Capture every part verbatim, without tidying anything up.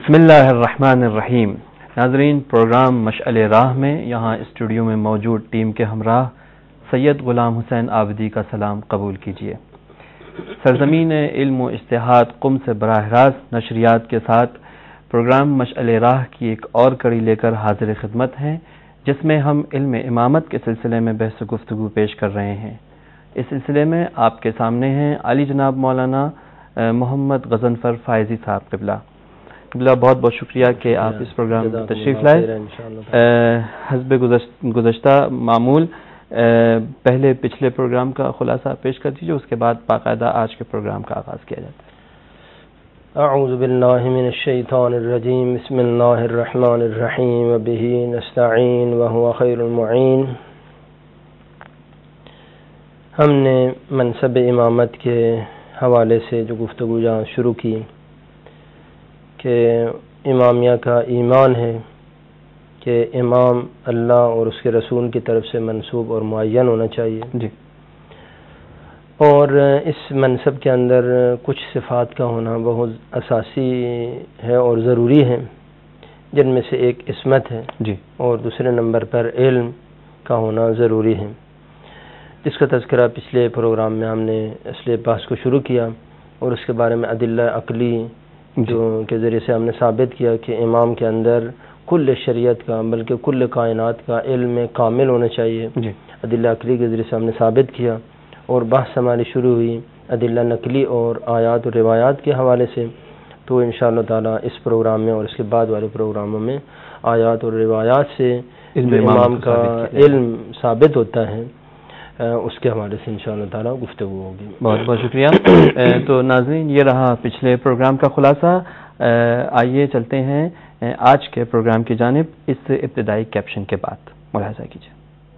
بسم اللہ الرحمن الرحیم. ناظرین، پروگرام مشعل راہ میں یہاں اسٹوڈیو میں موجود ٹیم کے ہمراہ سید غلام حسین عابدی کا سلام قبول کیجیے. سرزمین علم و اجتہاد قم سے براہ راست نشریات کے ساتھ پروگرام مشعل راہ کی ایک اور کڑی لے کر حاضر خدمت ہیں، جس میں ہم علم امامت کے سلسلے میں بحث و گفتگو پیش کر رہے ہیں. اس سلسلے میں آپ کے سامنے ہیں علی جناب مولانا محمد غضنفر فائزی صاحب قبلہ. قبلہ بہت بہت شکریہ کہ آپ اس پروگرام میں تشریف لائے. حسب گزشتہ معمول پہلے پچھلے پروگرام کا خلاصہ پیش کر دیجیے، اس کے بعد باقاعدہ آج کے پروگرام کا آغاز کیا جاتا ہے. اعوذ باللہ من الشیطان الرجیم، بسم اللہ الرحمن الرحیم، وبہ نستعین وہو خیر المعین. ہم نے منصب امامت کے حوالے سے جو گفتگو جہاں شروع کی کہ امامیہ کا ایمان ہے کہ امام اللہ اور اس کے رسول کی طرف سے منصوب اور معین ہونا چاہیے جی، اور اس منصب کے اندر کچھ صفات کا ہونا بہت اساسی ہے اور ضروری ہے، جن میں سے ایک عصمت ہے جی، اور دوسرے نمبر پر علم کا ہونا ضروری ہے، جس کا تذکرہ پچھلے پروگرام میں ہم نے اصل بحث کو شروع کیا اور اس کے بارے میں ادلہ عقلی جو کے ذریعے سے ہم نے ثابت کیا کہ امام کے اندر کل شریعت کا بلکہ کل کائنات کا علم کامل ہونا چاہیے. جی. ادلہ عقلی کے ذریعے سے ہم نے ثابت کیا اور بحث ہماری شروع ہوئی ادلہ نقلی اور آیات و روایات کے حوالے سے. تو انشاءاللہ تعالی اس پروگرام میں اور اس کے بعد والے پروگراموں میں آیات اور روایات سے امام کا علم ثابت ہوتا ہے اس کے حوالے سے انشاءاللہ تعالی گفتگو ہوگی. بہت بہت شکریہ. تو ناظرین، یہ رہا پچھلے پروگرام کا خلاصہ. آئیے چلتے ہیں آج کے پروگرام کی جانب اس ابتدائی کیپشن کے بعد. ملاحظہ کیجیے.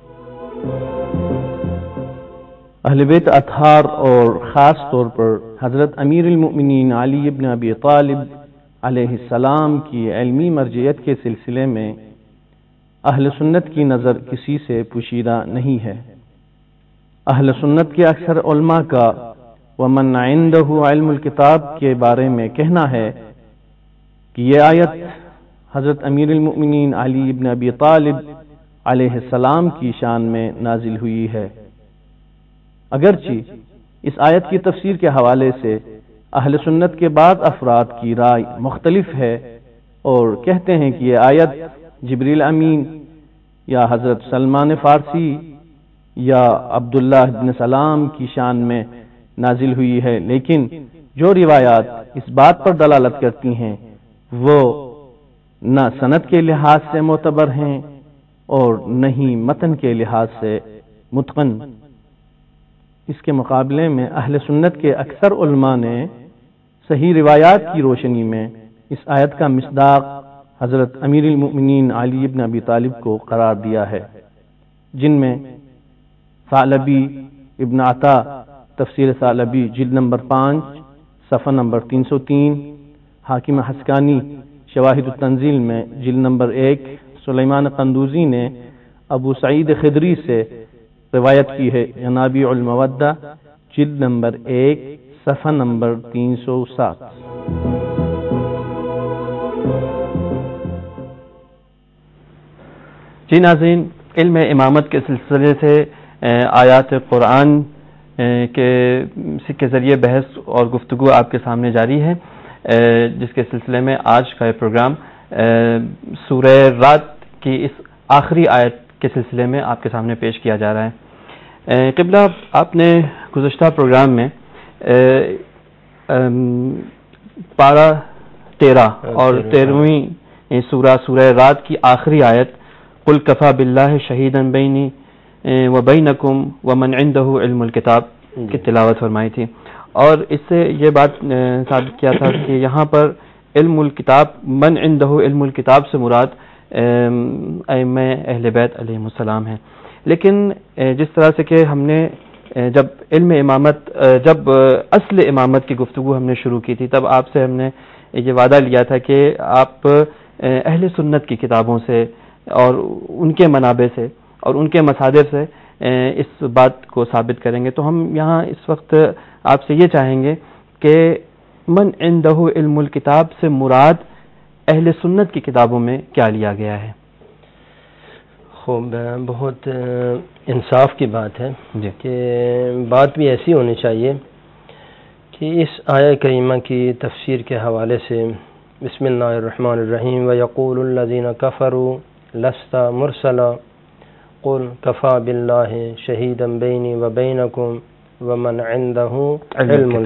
اہل بیت اطہار اور خاص طور پر حضرت امیر المؤمنین علی ابن ابی طالب علیہ السلام کی علمی مرجعیت کے سلسلے میں اہل سنت کی نظر کسی سے پوشیدہ نہیں ہے. اہل سنت کے اکثر علماء کا ومن عنده علم الکتاب کے بارے میں کہنا ہے کہ یہ آیت حضرت امیر المؤمنین علی ابن ابی طالب علیہ السلام کی شان میں نازل ہوئی ہے. اگرچہ اس آیت کی تفسیر کے حوالے سے اہل سنت کے بعض افراد کی رائے مختلف ہے اور کہتے ہیں کہ یہ آیت جبریل امین یا حضرت سلمان فارسی یا عبداللہ ابن سلام کی شان میں نازل ہوئی ہے، لیکن جو روایات اس بات پر دلالت کرتی ہیں وہ نہ سند کے لحاظ سے معتبر ہیں اور نہ ہی متن کے لحاظ سے متقن. اس کے مقابلے میں اہل سنت کے اکثر علماء نے صحیح روایات کی روشنی میں اس آیت کا مصداق حضرت امیر المؤمنین علی ابن ابی طالب کو قرار دیا ہے، جن میں ثعلبی ابن عطا تفسیر ثعلبی جلد نمبر پانچ صفحہ نمبر تین سو تین، حاکم حسکانی شواہد التنزیل میں جلد نمبر ایک، سلیمان قندوزی نے ابو سعید خدری سے روایت کی ہے ینابیع المودہ جلد نمبر ایک صفحہ نمبر تین سو سات. جی ناظرین، علم امامت کے سلسلے سے آیات قرآن کے کے ذریعے بحث اور گفتگو آپ کے سامنے جاری ہے، جس کے سلسلے میں آج کا یہ پروگرام سورہ رعد کی اس آخری آیت کے سلسلے میں آپ کے سامنے پیش کیا جا رہا ہے. قبلہ، آپ نے گزشتہ پروگرام میں پارہ تیرہ اور تیرہویں سورہ سورہ رعد کی آخری آیت قل کفی باللہ شہیدا بینی وبینکم ومن عندہ علم الکتاب کی تلاوت فرمائی تھی، اور اس سے یہ بات ثابت کیا تھا کہ یہاں پر علم الکتاب من عندہ علم الکتاب سے مراد ائمہ اہل بیت علیہم السلام ہیں. لیکن جس طرح سے کہ ہم نے جب علم امامت جب اصل امامت کی گفتگو ہم نے شروع کی تھی، تب آپ سے ہم نے یہ وعدہ لیا تھا کہ آپ اہل سنت کی کتابوں سے اور ان کے منابع سے اور ان کے مصادر سے اس بات کو ثابت کریں گے. تو ہم یہاں اس وقت آپ سے یہ چاہیں گے کہ من عنده علم الکتاب سے مراد اہل سنت کی کتابوں میں کیا لیا گیا ہے؟ خوب، بہت انصاف کی بات ہے جی کہ بات بھی ایسی ہونی چاہیے کہ اس آیہ کریمہ کی تفسیر کے حوالے سے بسم اللہ الرحمن الرحیم وَيَقُولُ الَّذِينَ كَفَرُوا لَسْتَ مُرْسَلًا قُلْ كَفَى بِاللَّهِ شَهِيدًا بَيْنِي وَبَيْنَكُمْ وَمَنْ عِندَهُ عِلْمُ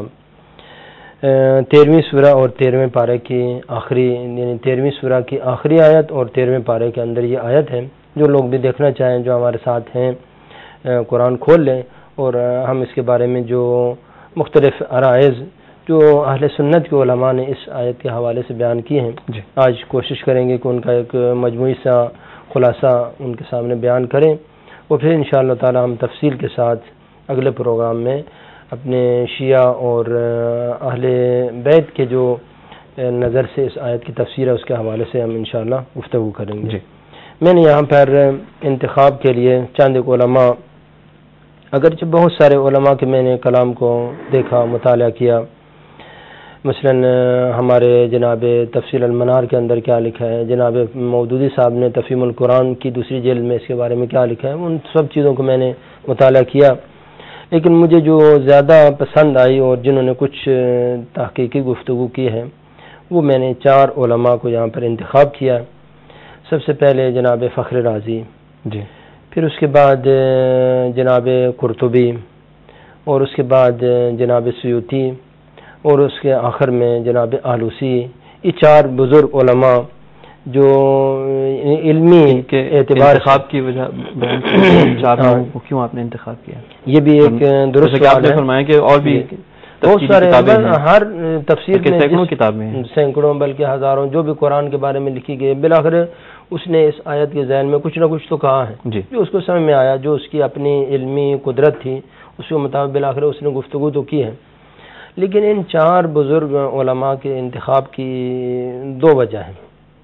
الْكِتَابِ۔ تیرہویں سورہ اور تیرہویں پارے کی آخری یعنی تیرہویں سورہ کی آخری آیت اور تیرہویں پارے کے اندر یہ آیت ہے۔ جو لوگ بھی دیکھنا چاہیں، جو ہمارے ساتھ ہیں، قرآن کھول لیں اور ہم اس کے بارے میں جو مختلف عرائض جو اہل سنت کے علماء نے اس آیت کے حوالے سے بیان کیے ہیں، جی آج کوشش کریں گے کہ ان کا ایک مجموعی سا خلاصہ ان کے سامنے بیان کریں، اور پھر انشاءاللہ تعالی ہم تفصیل کے ساتھ اگلے پروگرام میں اپنے شیعہ اور اہل بیت کے جو نظر سے اس آیت کی تفسیر ہے اس کے حوالے سے ہم انشاءاللہ گفتگو کریں گے۔ جی میں نے یہاں پر انتخاب کے لیے چند ایک علماء، اگرچہ بہت سارے علماء کے میں نے کلام کو دیکھا، مطالعہ کیا، مثلا ہمارے جناب تفصیل المنار کے اندر کیا لکھا ہے، جناب مودودی صاحب نے تفہیم القرآن کی دوسری جلد میں اس کے بارے میں کیا لکھا ہے، ان سب چیزوں کو میں نے مطالعہ کیا، لیکن مجھے جو زیادہ پسند آئی اور جنہوں نے کچھ تحقیقی گفتگو کی ہے وہ میں نے چار علماء کو یہاں پر انتخاب کیا۔ سب سے پہلے جناب فخر رازی، جی پھر اس کے بعد جناب قرطبی، اور اس کے بعد جناب سیوطی، اور اس کے آخر میں جناب آلوسی۔ یہ چار بزرگ علماء جو علمی کے اعتبار انتخاب کی وجہ چار لوگوں کو کیوں آپ نے انتخاب کیا؟ یہ بھی ایک درست سوال ہے۔ فرمایا کہ اور بھی بہت سارے ہر تفسیر میں سینکڑوں کتابیں ہیں، سینکڑوں بلکہ ہزاروں جو بھی قرآن کے بارے میں لکھی گئی، بالآخر اس نے اس آیت کے ذہن میں کچھ نہ کچھ تو کہا ہے جی، جو اس کو سمجھ میں آیا، جو اس کی اپنی علمی قدرت تھی اس کے مطابق بالآخر اس نے گفتگو تو کی ہے۔ لیکن ان چار بزرگ علماء کے انتخاب کی دو وجہ ہیں۔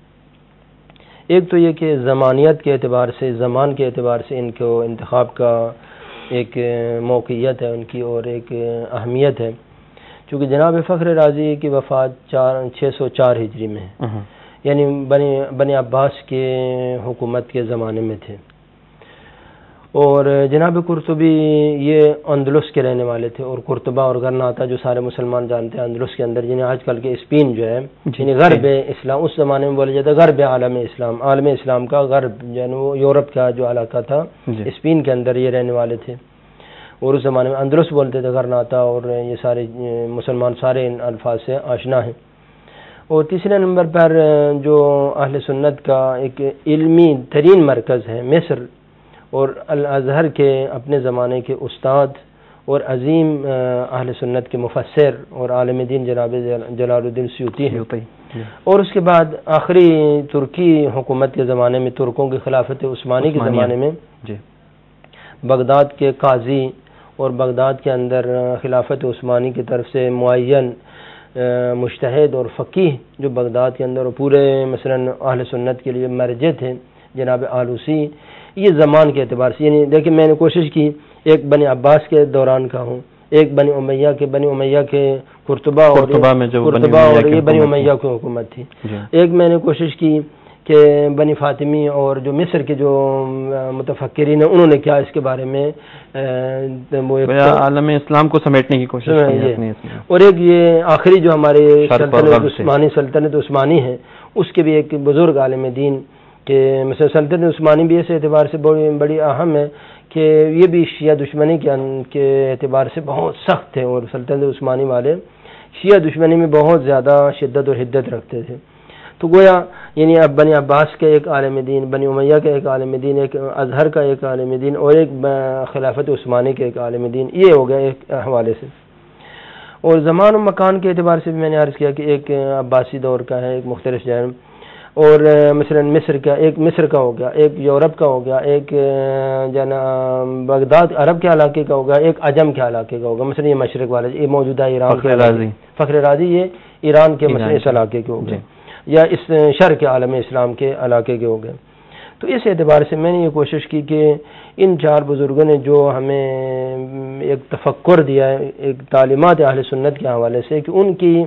ایک تو یہ کہ زمانیت کے اعتبار سے، زمان کے اعتبار سے ان کو انتخاب کا ایک موقعیت ہے ان کی، اور ایک اہمیت ہے، چونکہ جناب فخر رازی کی وفات چار چھ سو چار ہجری میں ہے، یعنی بنی بنی عباس کے حکومت کے زمانے میں تھے، اور جناب قرطبی یہ اندلس کے رہنے والے تھے، اور قرطبہ اور غرناطہ جو سارے مسلمان جانتے ہیں اندلس کے اندر، جنہیں آج کل کے اسپین جو ہے یعنی غرب اسلام، اس زمانے میں بولا جاتا ہے غرب عالم اسلام، عالم اسلام کا غرب یعنی وہ یورپ کا جو علاقہ تھا، اسپین کے اندر یہ رہنے والے تھے، اور اس زمانے میں اندلس بولتے تھے، غرناطہ، اور یہ سارے مسلمان سارے ان الفاظ سے آشنا ہیں۔ اور تیسرے نمبر پر جو اہل سنت کا ایک علمی ترین مرکز ہے مصر، اور الازہر کے اپنے زمانے کے استاد اور عظیم اہل سنت کے مفسر اور عالم دین جناب جلال الدین سیوطی ہیں، اور اس کے بعد آخری ترکی حکومت کے زمانے میں، ترکوں کی خلافت عثمانی کے زمانے میں بغداد کے قاضی اور بغداد کے اندر خلافت عثمانی کی طرف سے معین مجتہد اور فقیہ جو بغداد کے اندر پورے مثلا اہل سنت کے لیے مرجع تھے، جناب آلوسی۔ یہ زمان کے اعتبار سے، یعنی دیکھیں میں نے کوشش کی ایک بنی عباس کے دوران کا ہوں، ایک بنی امیہ کے بنی امیہ کے قرطبہ اور قرطبہ اور یہ بنی امیہ کی حکومت تھی، ایک میں نے کوشش کی کہ بنی فاطمی اور جو مصر کے جو متفکرین ہیں انہوں نے کیا اس کے بارے میں عالم اسلام کو سمیٹنے کی کوشش کی، اور ایک یہ آخری جو ہمارے سلطنت عثمانی سلطنت عثمانی ہے اس کے بھی ایک بزرگ عالم دین کہ مثلا سلطنت عثمانی بھی اس اعتبار سے بڑی بڑی اہم ہے کہ یہ بھی شیعہ دشمنی کے اعتبار سے بہت سخت تھے، اور سلطنت عثمانی والے شیعہ دشمنی میں بہت زیادہ شدت اور حدت رکھتے تھے۔ تو گویا یعنی اب بنی عباس کے ایک عالم دین، بنی امیہ کے ایک عالم دین، ایک ازہر کا ایک عالم دین، اور ایک خلافت عثمانی کے ایک عالم دین، یہ ہو گیا ایک حوالے سے۔ اور زمان و مکان کے اعتبار سے بھی میں نے عرض کیا کہ ایک عباسی دور کا ہے، ایک مختلف جانب، اور مثلا مصر کا ایک مصر کا ہو گیا، ایک یورپ کا ہو گیا، ایک جنا بغداد عرب کے علاقے کا ہو گیا، ایک عجم کے علاقے کا ہوگا، مثلا یہ مشرق والے یہ موجودہ ایران کے فخر رازی یہ ایران کے مثلا اس علاقے کے ہو گئے، یا اس شرق عالم اسلام کے علاقے کے ہو گئے۔ تو اس اعتبار سے میں نے یہ کوشش کی کہ ان چار بزرگوں نے جو ہمیں ایک تفکر دیا ہے، ایک تعلیمات اہل سنت کے حوالے سے، کہ ان کی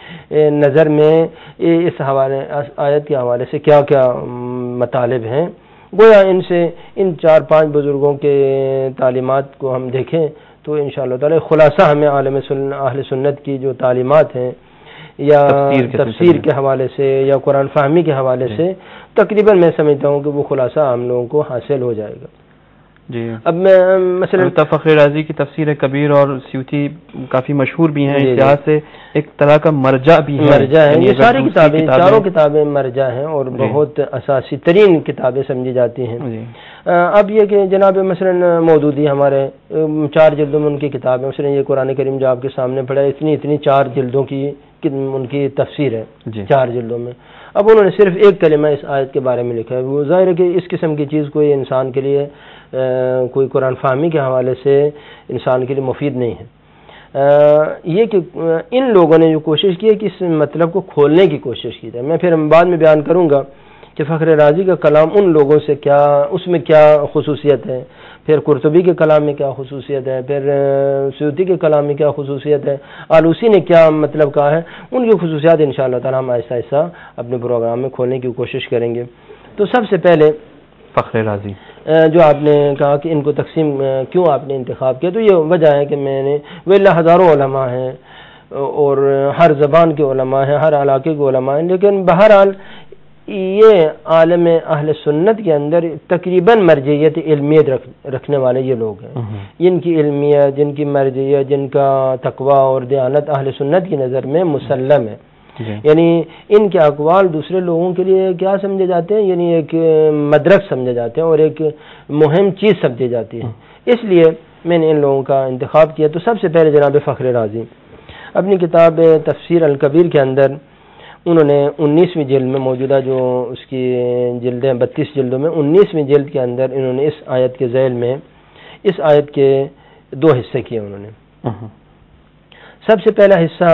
نظر میں اس حوالے آیت کے حوالے سے کیا کیا مطالب ہیں، گویا ان سے ان چار پانچ بزرگوں کے تعلیمات کو ہم دیکھیں تو انشاءاللہ تعالی خلاصہ ہمیں عالم سن اہل سنت کی جو تعلیمات ہیں یا تفسیر کے حوالے سے یا قرآن فہمی کے حوالے سے تقریباً میں سمجھتا ہوں کہ وہ خلاصہ ہم لوگوں کو حاصل ہو جائے گا۔ جی اب میں مثلا فخر رازی کی تفسیر کبیر اور سیوطی کافی مشہور بھی ہیں، اس لحاظ سے ایک طرح کا مرجع بھی ہے، مرجع ہے، یہ ساری کتابیں چاروں کتابیں مرجع ہیں اور بہت اساسی ترین کتابیں سمجھی جاتی ہیں۔ اب یہ کہ جناب مثلا مودودی ہمارے چار جلدوں میں ان کی کتاب ہے، مثلا یہ قرآن کریم جو آپ کے سامنے پڑھا ہے اتنی اتنی چار جلدوں کی ان کی تفسیر ہے چار جلدوں میں۔ اب انہوں نے صرف ایک کلمہ اس آیت کے بارے میں لکھا ہے، وہ ظاہر ہے کہ اس قسم کی چیز کوئی انسان کے لیے کوئی قرآن فہمی کے حوالے سے انسان کے لیے مفید نہیں ہے۔ یہ کہ ان لوگوں نے جو کوشش کی ہے کہ اس مطلب کو کھولنے کی کوشش کی ہے، میں پھر بعد میں بیان کروں گا کہ فخر رازی کا کلام ان لوگوں سے کیا، اس میں کیا خصوصیت ہے، پھر قرطبی کے کلام میں کیا خصوصیت ہے، پھر سیوطی کے کلام میں کیا خصوصیت ہے، آلوسی نے کیا مطلب کہا ہے، ان کی خصوصیات انشاءاللہ تعالی ہم آہستہ آہستہ اپنے پروگرام میں کھولنے کی کوشش کریں گے۔ تو سب سے پہلے فخر رازی جو آپ نے کہا کہ ان کو تقسیم کیوں آپ نے انتخاب کیا، تو یہ وجہ ہے کہ میں نے وہ ہزاروں علماء ہیں اور ہر زبان کے علماء ہیں، ہر علاقے کے علماء ہیں، لیکن بہرحال یہ عالم اہل سنت کے اندر تقریباً مرجعیت علمیت رکھ رکھنے والے یہ لوگ ہیں، جن کی علمیت، جن کی مرجعیت، جن کا تقوی اور دیانت اہل سنت کی نظر میں مسلم ہے، یعنی ان کے اقوال دوسرے لوگوں کے لیے کیا سمجھے جاتے ہیں، یعنی ایک مدرک سمجھے جاتے ہیں اور ایک مہم چیز سمجھی جاتی ہے، اس لیے میں نے ان لوگوں کا انتخاب کیا۔ تو سب سے پہلے جناب فخر رازی اپنی کتاب تفسیر الکبیر کے اندر انہوں نے انیسویں جلد میں، موجودہ جو اس کی جلدیں بتیس جلدوں میں، انیسویں جلد کے اندر انہوں نے اس آیت کے ذیل میں اس آیت کے دو حصے کیے انہوں نے۔ سب سے پہلا حصہ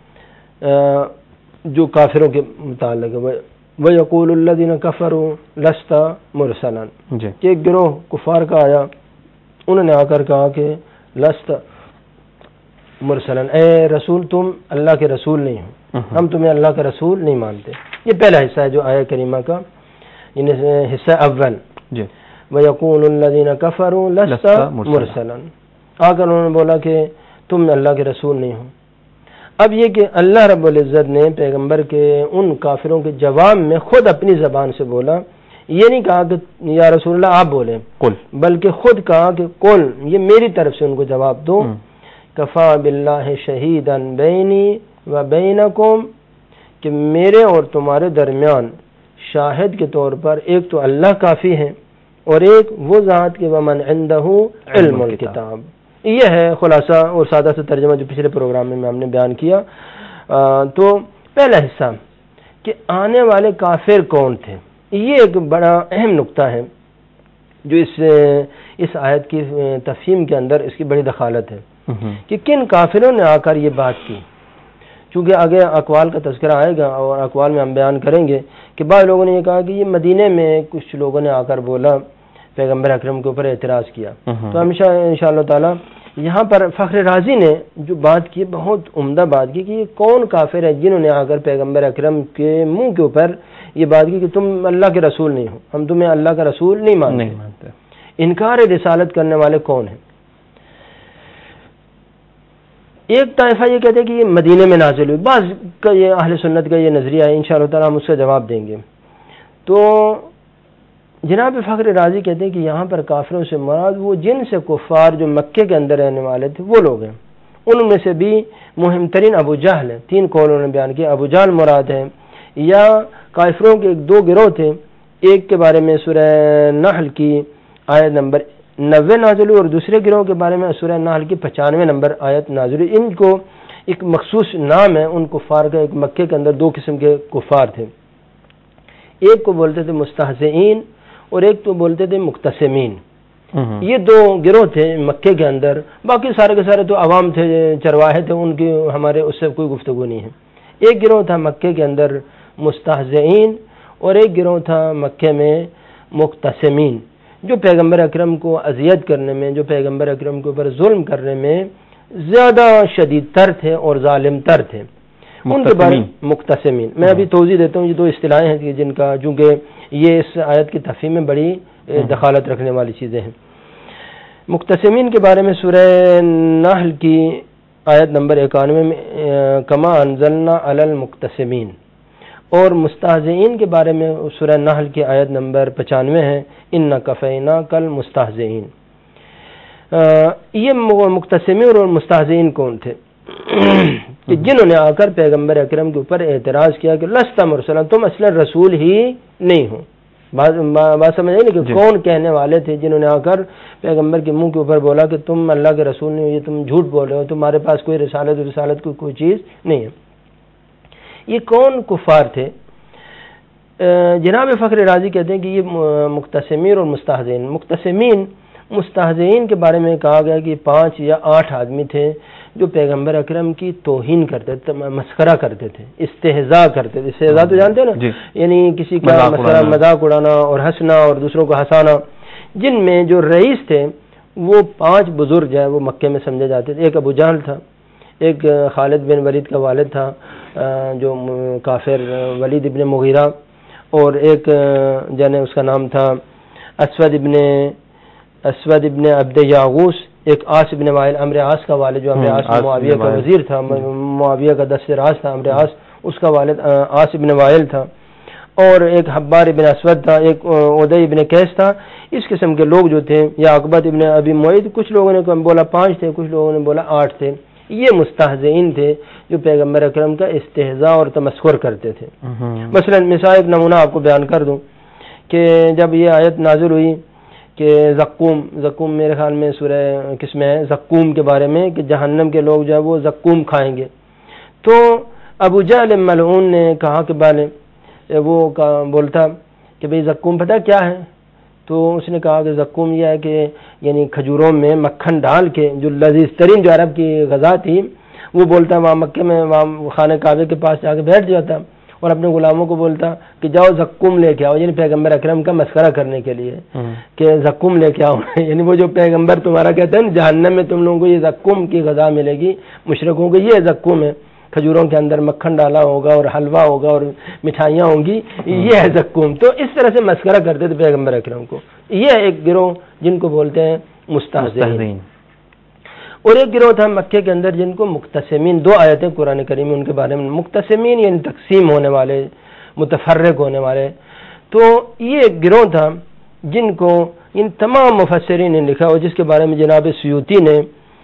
جو کافروں کے متعلق ہے، وَيَقُولُ الَّذِينَ كَفَرُوا لَسْتَ مُرْسَلًا، کہ ایک گروہ کفار کا آیا، انہوں نے آ کر کہا کہ لست مرسلن، اے رسول تم اللہ کے رسول نہیں ہو، ہم تمہیں اللہ کا رسول نہیں مانتے۔ یہ پہلا حصہ ہے جو آیہ کریمہ کا، یعنی حصہ اول، وَيَقُولُ الَّذِينَ كَفَرُوا لَسْتَ مُرْسَلًا، آ کر انہوں نے بولا کہ تم اللہ کے رسول نہیں ہو۔ اب یہ کہ اللہ رب العزت نے پیغمبر کے ان کافروں کے جواب میں خود اپنی زبان سے بولا، یہ نہیں کہا کہ یا رسول اللہ آپ بولیں، بلکہ خود کہا کہ قل، یہ میری طرف سے ان کو جواب دو، کفا باللہ شہیدا بینی و بینکم، کہ میرے اور تمہارے درمیان شاہد کے طور پر ایک تو اللہ کافی ہے اور ایک وہ ذات کے ومن عندہ علم الکتاب۔ یہ ہے خلاصہ اور سادہ سے ترجمہ جو پچھلے پروگرام میں ہم نے بیان کیا۔ تو پہلا حصہ کہ آنے والے کافر کون تھے، یہ ایک بڑا اہم نقطہ ہے جو اس اس آیت کی تفہیم کے اندر اس کی بڑی دخالت ہے کہ کن کافروں نے آ کر یہ بات کی، چونکہ آگے اقوال کا تذکرہ آئے گا اور اقوال میں ہم بیان کریں گے کہ بعض لوگوں نے یہ کہا کہ یہ مدینے میں کچھ لوگوں نے آ کر بولا، پیغمبر اکرم کے اوپر اعتراض کیا۔ تو ہمیشہ انشاءاللہ تعالی یہاں پر فخر رازی نے جو بات کی بہت عمدہ بات کی کہ یہ کون کافر ہے جنہوں نے آ کر پیغمبر اکرم کے منہ کے اوپر یہ بات کی کہ تم اللہ کے رسول نہیں ہو، ہم تمہیں اللہ کا رسول نہیں مانتے۔ انکار رسالت کرنے والے کون ہیں؟ ایک طائفہ یہ کہتے ہیں کہ یہ مدینے میں نازل ہوئی، بعض کا یہ اہل سنت کا یہ نظریہ ہے، انشاءاللہ تعالی ہم اس کا جواب دیں گے۔ تو جناب فخر رازی کہتے ہیں کہ یہاں پر کافروں سے مراد وہ جن سے کفار جو مکے کے اندر رہنے والے تھے وہ لوگ ہیں، ان میں سے بھی مہم ترین ابو جہل ہے، تین قولوں نے بیان کیا، ابو جہل مراد ہے، یا کافروں کے ایک دو گروہ تھے، ایک کے بارے میں سورہ نحل کی آیت نمبر نوے نازل ہوئی اور دوسرے گروہ کے بارے میں سورہ نحل کی پچانوے نمبر آیت نازل ہوئی۔ ان کو ایک مخصوص نام ہے ان کفار کا، ایک مکے کے اندر دو قسم کے کفار تھے، ایک کو بولتے تھے مستہزئین اور ایک تو بولتے تھے مقتسمین۔ یہ دو گروہ تھے مکے کے اندر، باقی سارے کے سارے تو عوام تھے، چرواہے تھے، ان کی ہمارے اس سے کوئی گفتگو نہیں ہے۔ ایک گروہ تھا مکے کے اندر مستہزئین اور ایک گروہ تھا مکے میں مقتسمین، جو پیغمبر اکرم کو اذیت کرنے میں، جو پیغمبر اکرم کے اوپر ظلم کرنے میں زیادہ شدید تر تھے اور ظالم تر تھے۔ ان کے بارے میں مقتسمین میں ابھی توضیح دیتا ہوں. یہ دو اصطلاحیں ہیں جن کا چونکہ یہ اس آیت کی تفہیم میں بڑی دخالت رکھنے والی چیزیں ہیں. مقتسمین کے بارے میں سورہ نحل کی آیت نمبر اکانوے میں کما انزلنا علی المقتسمین، اور مستہزئین کے بارے میں سورہ نحل کی آیت نمبر پچانوے ہے انا کفینا کل مستہزئین. یہ مقتسمین اور مستہزئین کون تھے؟ کہ جنہوں نے آ کر پیغمبر اکرم کے اوپر اعتراض کیا کہ لست مرسلا، تم اصلا رسول ہی نہیں ہو. بات سمجھ آئی نا کہ کون کہنے والے تھے جنہوں نے آ کر پیغمبر کے منہ کے اوپر بولا کہ تم اللہ کے رسول نہیں ہو، یہ تم جھوٹ بول رہے ہو، تمہارے پاس کوئی رسالت رسالت کوئی کوئی چیز نہیں ہے. یہ کون کفار تھے؟ جناب فخر رازی کہتے ہیں کہ یہ مقتسمین اور مستہزئین. مقتسمین مستہزئین کے بارے میں کہا گیا کہ پانچ یا آٹھ آدمی تھے جو پیغمبر اکرم کی توہین کرتے تھے، مسخرہ کرتے تھے، استہزاء کرتے تھے. استہزاء تو جانتے ہیں نا، یعنی کسی کا مسخرہ مذاق اڑانا اور ہنسنا اور دوسروں کو ہنسانا. جن میں جو رئیس تھے وہ پانچ بزرگ ہیں، وہ مکے میں سمجھے جاتے تھے. ایک ابو جہل تھا، ایک خالد بن ولید کا والد تھا جو کافر ولید ابن مغیرہ، اور ایک جانے اس کا نام تھا اسود ابن اسود ابن عبد یاغوس، ایک عاص ابن وائل، عمرو عاص کا والد جو عمرو عاص معاویہ کا وزیر تھا، معاویہ کا دست راز تھا عمرو عاص، اس کا والد عاص ابن وائل تھا، اور ایک حبار ابن اسود تھا، ایک عدی ابن کیس تھا. اس قسم کے لوگ جو تھے، یا عقبت ابن ابی معیط، کچھ لوگوں نے بولا پانچ تھے، کچھ لوگوں نے بولا آٹھ تھے. یہ مستہزئین تھے جو پیغمبر اکرم کا استہزاء اور تمسخر کرتے تھے. مثلا مثال ایک نمونہ آپ کو بیان کر دوں کہ جب یہ آیت نازل ہوئی کہ زقوم زقوم میرے خیال میں سورہ کس میں ہے، زقوم کے بارے میں کہ جہنم کے لوگ جو ہے وہ زقوم کھائیں گے، تو ابو جہل ملعون نے کہا کہ بالے وہ بولتا کہ بھئی زقوم پتہ کیا ہے؟ تو اس نے کہا کہ زقوم یہ ہے کہ یعنی کھجوروں میں مکھن ڈال کے، جو لذیذ ترین جو عرب کی غذا تھی، وہ بولتا وہاں مکے میں وہاں خانہ کعبے کے پاس جا کے بیٹھ جاتا اور اپنے غلاموں کو بولتا کہ جاؤ زقوم لے کے آؤ، یعنی پیغمبر اکرم کا مسخرہ کرنے کے لیے کہ زقوم لے کے آؤ. یعنی وہ جو پیغمبر تمہارا کہتا ہے جہنم میں تم لوگوں کو یہ زقوم کی غذا ملے گی، مشرکوں کو یہ زقوم ہے، کھجوروں کے اندر مکھن ڈالا ہوگا اور حلوہ ہوگا اور مٹھائیاں ہوں گی، یہ ہے زقوم. تو اس طرح سے مسخرہ کرتے تھے پیغمبر اکرم کو. یہ ایک گروہ جن کو بولتے ہیں مستہزئین. اور ایک گروہ تھا مکے کے اندر جن کو مقتسمین. دو آیتیں قرآن کریم میں ان کے بارے میں، مقتسمین یعنی تقسیم ہونے والے، متفرق ہونے والے. تو یہ ایک گروہ تھا جن کو ان تمام مفسرین نے لکھا، اور جس کے بارے میں جناب سیوطی نے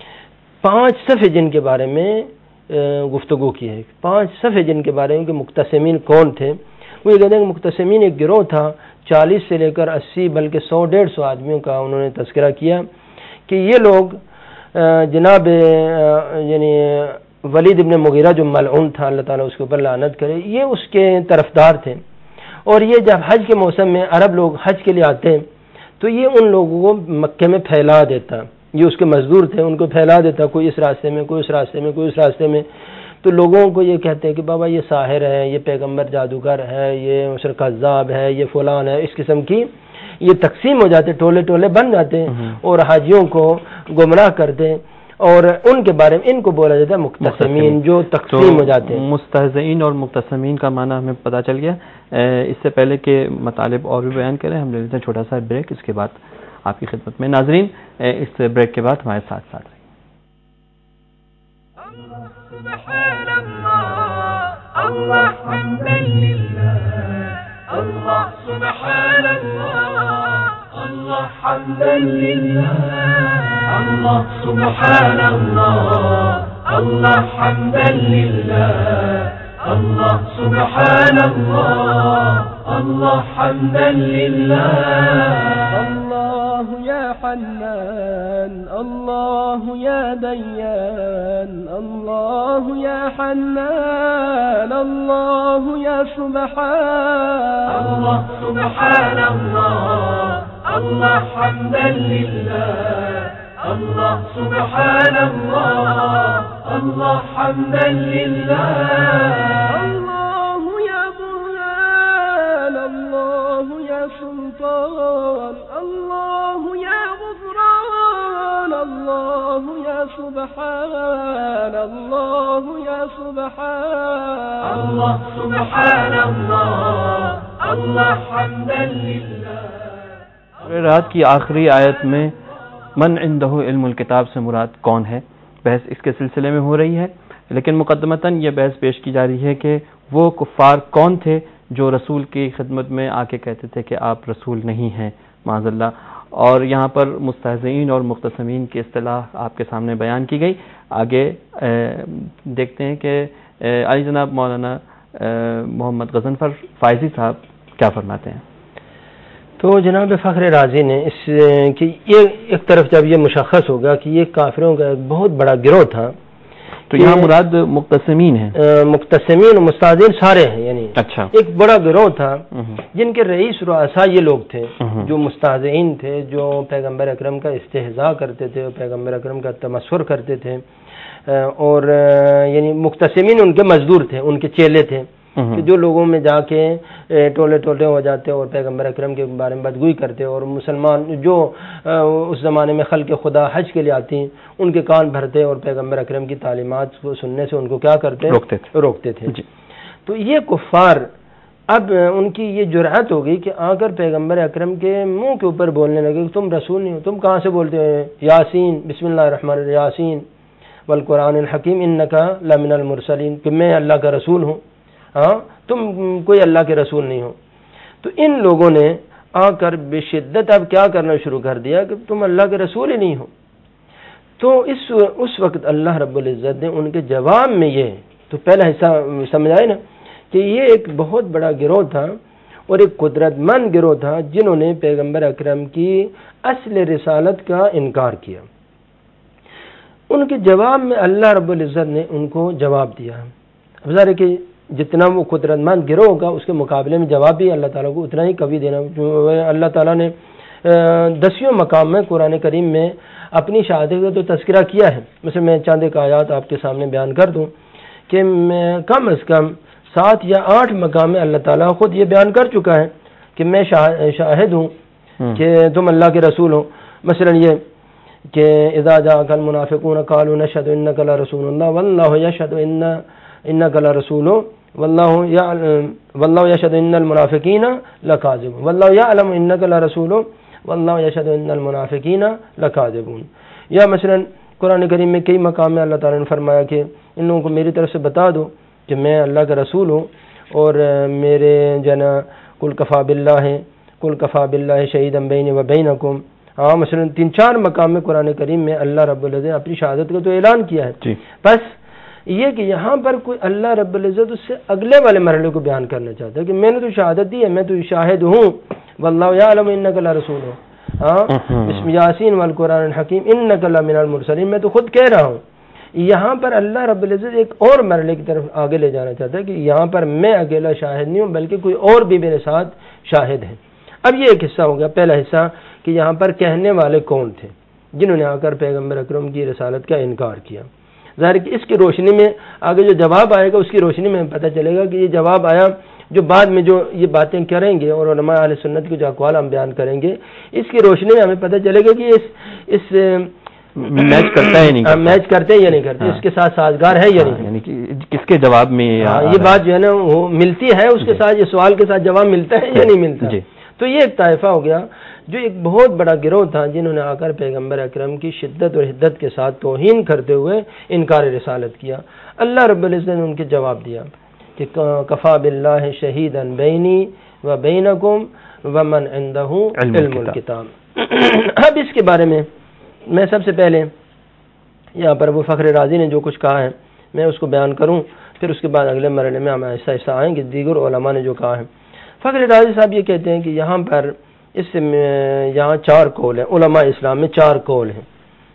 پانچ صفحے جن کے بارے میں گفتگو کی ہے، پانچ صفحے جن کے بارے میں کہ مقتسمین کون تھے. وہ یہ کہتے ہیں کہ مقتسمین ایک گروہ تھا، چالیس سے لے کر اسی بلکہ سو ڈیڑھ سو آدمیوں کا انہوں نے تذکرہ کیا کہ یہ لوگ جناب یعنی ولید ابن مغیرہ جو ملعون تھا، اللہ تعالیٰ اس کے اوپر لعنت کرے، یہ اس کے طرفدار تھے. اور یہ جب حج کے موسم میں عرب لوگ حج کے لیے آتے ہیں تو یہ ان لوگوں کو مکے میں پھیلا دیتا، یہ اس کے مزدور تھے، ان کو پھیلا دیتا، کوئی اس راستے میں، کوئی اس راستے میں، کوئی اس راستے میں. تو لوگوں کو یہ کہتے ہیں کہ بابا یہ ساحر ہے، یہ پیغمبر جادوگر ہے، یہ مشرک کذاب ہے، یہ فلان ہے. اس قسم کی یہ تقسیم ہو جاتے، ٹولے ٹولے بن جاتے اور حاجیوں کو گمراہ کرتے، اور ان کے بارے میں ان کو بولا جاتا ہے مقتسمین، جو تقسیم ہو جاتے ہیں. مستہزئین اور مقتسمین کا معنی ہمیں پتہ چل گیا. اس سے پہلے کہ مطالب اور بھی بیان کریں، ہم لے لیتے ہیں چھوٹا سا بریک، اس کے بعد آپ کی خدمت میں. ناظرین اس بریک کے بعد ہمارے ساتھ ساتھ رہیں. سبحان اللہ اللہ حمدا للہ اللہ سبحان اللہ اللہ حمدا للہ اللہ سبحان اللہ اللہ حمدا للہ اللہ سبحان اللہ اللہ حمدا للہ. اللہ یا حنان اللہ یا دیان اللہ یا حنان اللہ یا سبحان اللہ سبحان اللہ اللہ حمدا للہ اللہ سبحان اللہ اللہ حمدا للہ. اللہ یا برہان اللہ یا سلطان اللہ یا غفران اللہ یا سبحان سبحان اللہ یا سبحان اللہ سبحان اللہ اللہ حمدا للہ. رات کی آخری آیت میں من عنده علم الکتاب سے مراد کون ہے، بحث اس کے سلسلے میں ہو رہی ہے، لیکن مقدمتاً یہ بحث پیش کی جا رہی ہے کہ وہ کفار کون تھے جو رسول کی خدمت میں آ کے کہتے تھے کہ آپ رسول نہیں ہیں معاذ اللہ. اور یہاں پر مستہزئین اور مختصمین کی اصطلاح آپ کے سامنے بیان کی گئی. آگے دیکھتے ہیں کہ علی جناب مولانا محمد غضنفر فائزی صاحب کیا فرماتے ہیں. تو جناب فخر رازی نے اس کی یہ ایک طرف جب یہ مشخص ہوگا کہ یہ کافروں کا ایک بہت بڑا گروہ تھا، تو یہاں مراد مقتسمین ہیں، مقتسمین و مستاذین سارے ہیں، یعنی اچھا ایک بڑا گروہ تھا جن کے رئیس رؤسا یہ لوگ تھے جو مستہزئین تھے، جو پیغمبر اکرم کا استہزاء کرتے تھے، پیغمبر اکرم کا تمسخر کرتے تھے، اور یعنی مقتسمین ان کے مزدور تھے، ان کے چیلے تھے کہ جو لوگوں میں جا کے ٹولے ٹولے ہو جاتے اور پیغمبر اکرم کے بارے میں بدگوئی کرتے، اور مسلمان جو اس زمانے میں خلق خدا حج کے لیے آتی ان کے کان بھرتے اور پیغمبر اکرم کی تعلیمات کو سننے سے ان کو کیا کرتے روکتے تھے روکتے تھے جی. تو یہ کفار اب ان کی یہ جرأت ہو گئی کہ آ کر پیغمبر اکرم کے منہ کے اوپر بولنے لگے کہ تم رسول نہیں ہو، تم کہاں سے بولتے ہو یاسین بسم اللہ الرحمن الرحیم یاسین والقرآن الحکیم انکا لمن المرسلین، کہ میں اللہ کا رسول ہوں، ہاں تم کوئی اللہ کے رسول نہیں ہو. تو ان لوگوں نے آ کر بے شدت اب کیا کرنا شروع کر دیا کہ تم اللہ کے رسول ہی نہیں ہو. تو اس اس وقت اللہ رب العزت نے ان کے جواب میں یہ تو پہلا حصہ سمجھ آئے نا کہ یہ ایک بہت بڑا گروہ تھا اور ایک قدرت مند گروہ تھا جنہوں نے پیغمبر اکرم کی اصل رسالت کا انکار کیا. ان کے جواب میں اللہ رب العزت نے ان کو جواب دیا. اب ظاہر ہے کہ جتنا وہ قدرت مند گروہ ہوگا اس کے مقابلے میں جواب بھی اللہ تعالیٰ کو اتنا ہی قوی دینا. اللہ تعالیٰ نے دسیوں مقام میں قرآن کریم میں اپنی شہادت کا تو تذکرہ کیا ہے. مثلا میں چاند ایک آیات آپ کے سامنے بیان کر دوں کہ میں کم از کم سات یا آٹھ مقام میں اللہ تعالیٰ خود یہ بیان کر چکا ہے کہ میں شاہد ہوں کہ تم اللہ کے رسول ہو. مثلا یہ کہ اذا جاءک المنافقون قالوا نشهد انک لرسول اللہ واللہ یشهد ان انک لرسول واللہ واللہ یشهد ان المنافقین لکاذبون واللہ یعلم انک لرسول واللہ یشهد ان المنافقین لکاذبون. یا مثلا قرآن کریم میں کئی مقام میں اللہ تعالیٰ نے فرمایا کہ ان لوگوں کو میری طرف سے بتا دو کہ میں اللہ کا رسول ہوں اور میرے جنا قل کفا باللہ قل کفا باللہ شہیدا بینی و بینکم. ہاں مثلا تین چار مقام میں قرآن کریم میں اللہ رب العزت نے اپنی شہادت کا تو اعلان کیا ہے جی. بس یہ کہ یہاں پر کوئی اللہ رب العزت اس سے اگلے والے مرحلے کو بیان کرنا چاہتا ہے کہ میں نے تو شہادت دی ہے، میں تو شاہد ہوں واللہ یعلم انک لرسول ہوں، ہاں بسم یاسین والقرآن الحکیم انک لمن المرسلین، میں تو خود کہہ رہا ہوں. یہاں پر اللہ رب العزت ایک اور مرحلے کی طرف آگے لے جانا چاہتا ہے کہ یہاں پر میں اکیلا شاہد نہیں ہوں بلکہ کوئی اور بھی میرے ساتھ شاہد ہے. اب یہ ایک حصہ ہو گیا، پہلا حصہ کہ یہاں پر کہنے والے کون تھے جنہوں نے آ کر پیغمبر اکرم کی رسالت کا انکار کیا. ظاہر کہ اس کی روشنی میں آگے جو جواب آئے گا اس کی روشنی میں پتہ چلے گا کہ یہ جواب آیا جو بعد میں جو یہ باتیں کریں گے اور علماء اہل سنت کے جو اقوال ہم بیان کریں گے اس کی روشنی میں ہمیں پتہ چلے گا کہ اس اس میچ کرتا ہے نہیں میچ کرتے یا نہیں کرتے، اس کے ساتھ سازگار ہے یا نہیں، یعنی کہ کس کے جواب میں یہ بات جو ہے نا وہ ملتی ہے، اس کے ساتھ یہ سوال کے ساتھ جواب ملتا ہے یا نہیں ملتا. تو یہ ایک طائفہ ہو گیا جو ایک بہت بڑا گروہ تھا جنہوں نے آ کر پیغمبر اکرم کی شدت اور حدت کے ساتھ توہین کرتے ہوئے انکار رسالت کیا. اللہ رب العزت نے ان کے جواب دیا کہ کفا باللہ شہیدا بینی و بینکم ومن عندہ علم الکتاب. اب اس کے بارے میں میں سب سے پہلے یہاں پر وہ فخر رازی نے جو کچھ کہا ہے میں اس کو بیان کروں، پھر اس کے بعد اگلے مرحلے میں ہم ایسا ایسا آئیں گے دیگر علماء نے جو کہا ہے. فخر رازی صاحب یہ کہتے ہیں کہ یہاں پر اس سے یہاں چار قول ہیں، علماء اسلام میں چار قول ہیں.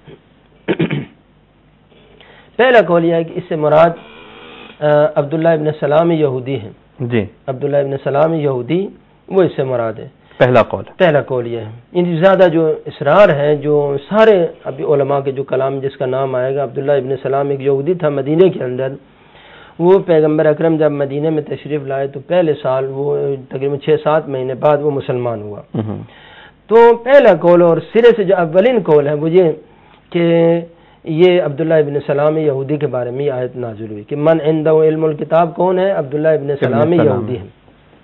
پہلا قول یہ ہے کہ اس سے مراد عبداللہ ابن سلام یہودی ہیں جی، عبداللہ ابن سلام یہودی وہ اس سے مراد ہے. پہلا قول پہلا قول یہ ہے. ان زیادہ جو اسرار ہے جو سارے ابھی علماء کے جو کلام جس کا نام آئے گا، عبداللہ ابن سلام ایک یہودی تھا مدینے کے اندر. وہ پیغمبر اکرم جب مدینے میں تشریف لائے تو پہلے سال وہ تقریباً چھ سات مہینے بعد وہ مسلمان ہوا. تو پہلا قول اور سرے سے جو اولین قول ہے وہ یہ کہ یہ عبداللہ ابن سلام یہودی کے بارے میں یہ آیت نازل ہوئی کہ من عنده علم الکتاب کون ہے؟ عبداللہ ابن سلام یہودی ہے۔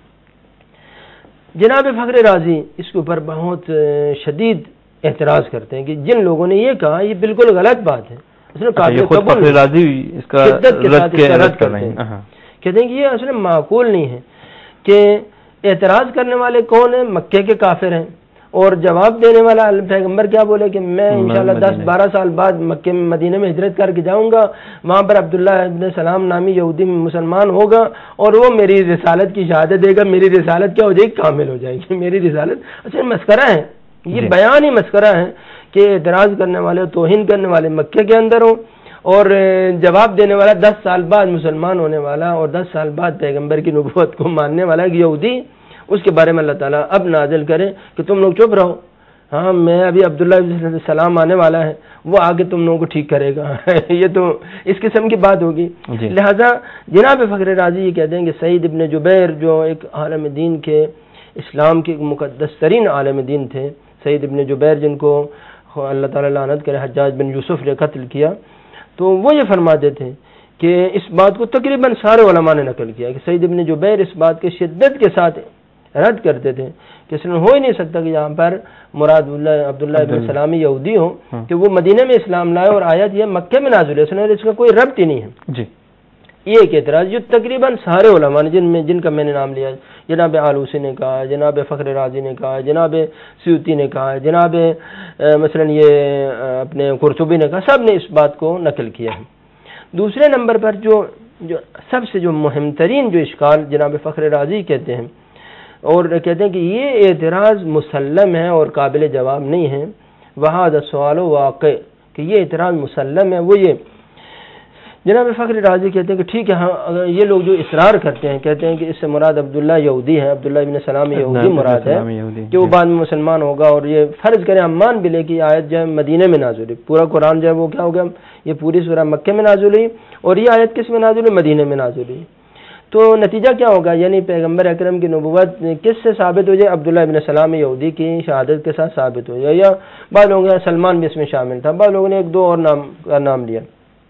جناب فخر رازی اس کے اوپر بہت شدید اعتراض کرتے ہیں کہ جن لوگوں نے یہ کہا یہ بالکل غلط بات ہے، اس نے قابل قبول شدت کے ساتھ اس کا رد کرتے ہیں، کہتے ہیں کہ یہ اصل معقول نہیں ہے کہ اعتراض کرنے والے کون ہیں؟ مکے کے کافر ہیں، اور جواب دینے والا پیغمبر کیا بولے کہ میں انشاءاللہ دس بارہ سال بعد مکے میں مدینے میں ہجرت کر کے جاؤں گا، وہاں پر عبداللہ ابن سلام نامی یہودی مسلمان ہوگا اور وہ میری رسالت کی شہادت دے گا، میری رسالت کیا ہو جائے گی؟ کامل ہو جائے گی میری رسالت۔ اچھا مسخرہ ہے، یہ بیان ہی مسخرہ ہے کہ اعتراض کرنے والے توہین کرنے والے مکے کے اندر ہوں اور جواب دینے والا دس سال بعد مسلمان ہونے والا اور دس سال بعد پیغمبر کی نبوت کو ماننے والا یہودی، اس کے بارے میں اللہ تعالیٰ اب نازل کرے کہ تم لوگ چپ رہو، ہاں میں ابھی عبداللہ ابن سلام آنے والا ہے، وہ آگے تم لوگوں کو ٹھیک کرے گا یہ تو اس قسم کی بات ہوگی۔ لہذا جناب فخر رازی یہ کہتے ہیں کہ سعید ابن جبیر جو ایک عالم دین کے اسلام کے مقدس ترین عالم دین تھے، سعید ابن جبیر جن کو اللہ تعالیٰ لعنت کرے حجاج بن یوسف نے قتل کیا، تو وہ یہ فرماتے تھے کہ اس بات کو تقریباً سارے علماء نے نقل کیا کہ سعید ابن جبیر اس بات کے شدت کے ساتھ رد کرتے تھے کہ اس میں ہو ہی نہیں سکتا کہ یہاں پر مراد عبداللہ ابن سلامی یہودی ہو کہ وہ مدینے میں اسلام لائے اور آیت یہ مکے میں نازل ہے، اس کا کوئی ربط ہی نہیں ہے جی۔ یہ ایک اعتراض جو تقریباً سارے علماء نے جن میں جن کا میں نے نام لیا، جناب آلوسی نے کہا، جناب فخر رازی نے کہا، جناب سیوطی نے کہا، جناب مثلا یہ اپنے قرطبی نے کہا، سب نے اس بات کو نقل کیا ہے۔ دوسرے نمبر پر جو جو سب سے جو مہم ترین جو اشکال جناب فخر رازی کہتے ہیں اور کہتے ہیں کہ یہ اعتراض مسلم ہے اور قابل جواب نہیں ہے، وہاں سوال و واقع کہ یہ اعتراض مسلم ہے، وہ یہ جناب فخر رازی کہتے ہیں کہ ٹھیک ہے، ہاں یہ لوگ جو اصرار کرتے ہیں کہتے ہیں کہ اس سے مراد عبداللہ یہودی ہے، عبداللہ ابن سلام یہودی مراد ہے کہ وہ بعد میں مسلمان ہوگا، اور یہ فرض کریں ہم مان بھی لے کہ آیت جو ہے مدینے میں نازل ہوئی، پورا قرآن جو ہے وہ کیا ہو گیا، یہ پوری سورہ مکے میں نازل ہوئی اور یہ آیت کس میں نازل ہوئی؟ مدینے میں نازل ہوئی، تو نتیجہ کیا ہوگا؟ یعنی پیغمبر اکرم کی نبوت کس سے ثابت ہو جائے؟ عبداللہ ابن سلام یہودی کی شہادت کے ساتھ ثابت ہو جائے، یا بعض لوگوں نے سلمان بھی اس میں شامل تھا، بعض لوگوں نے ایک دو اور نام کا نام لیا۔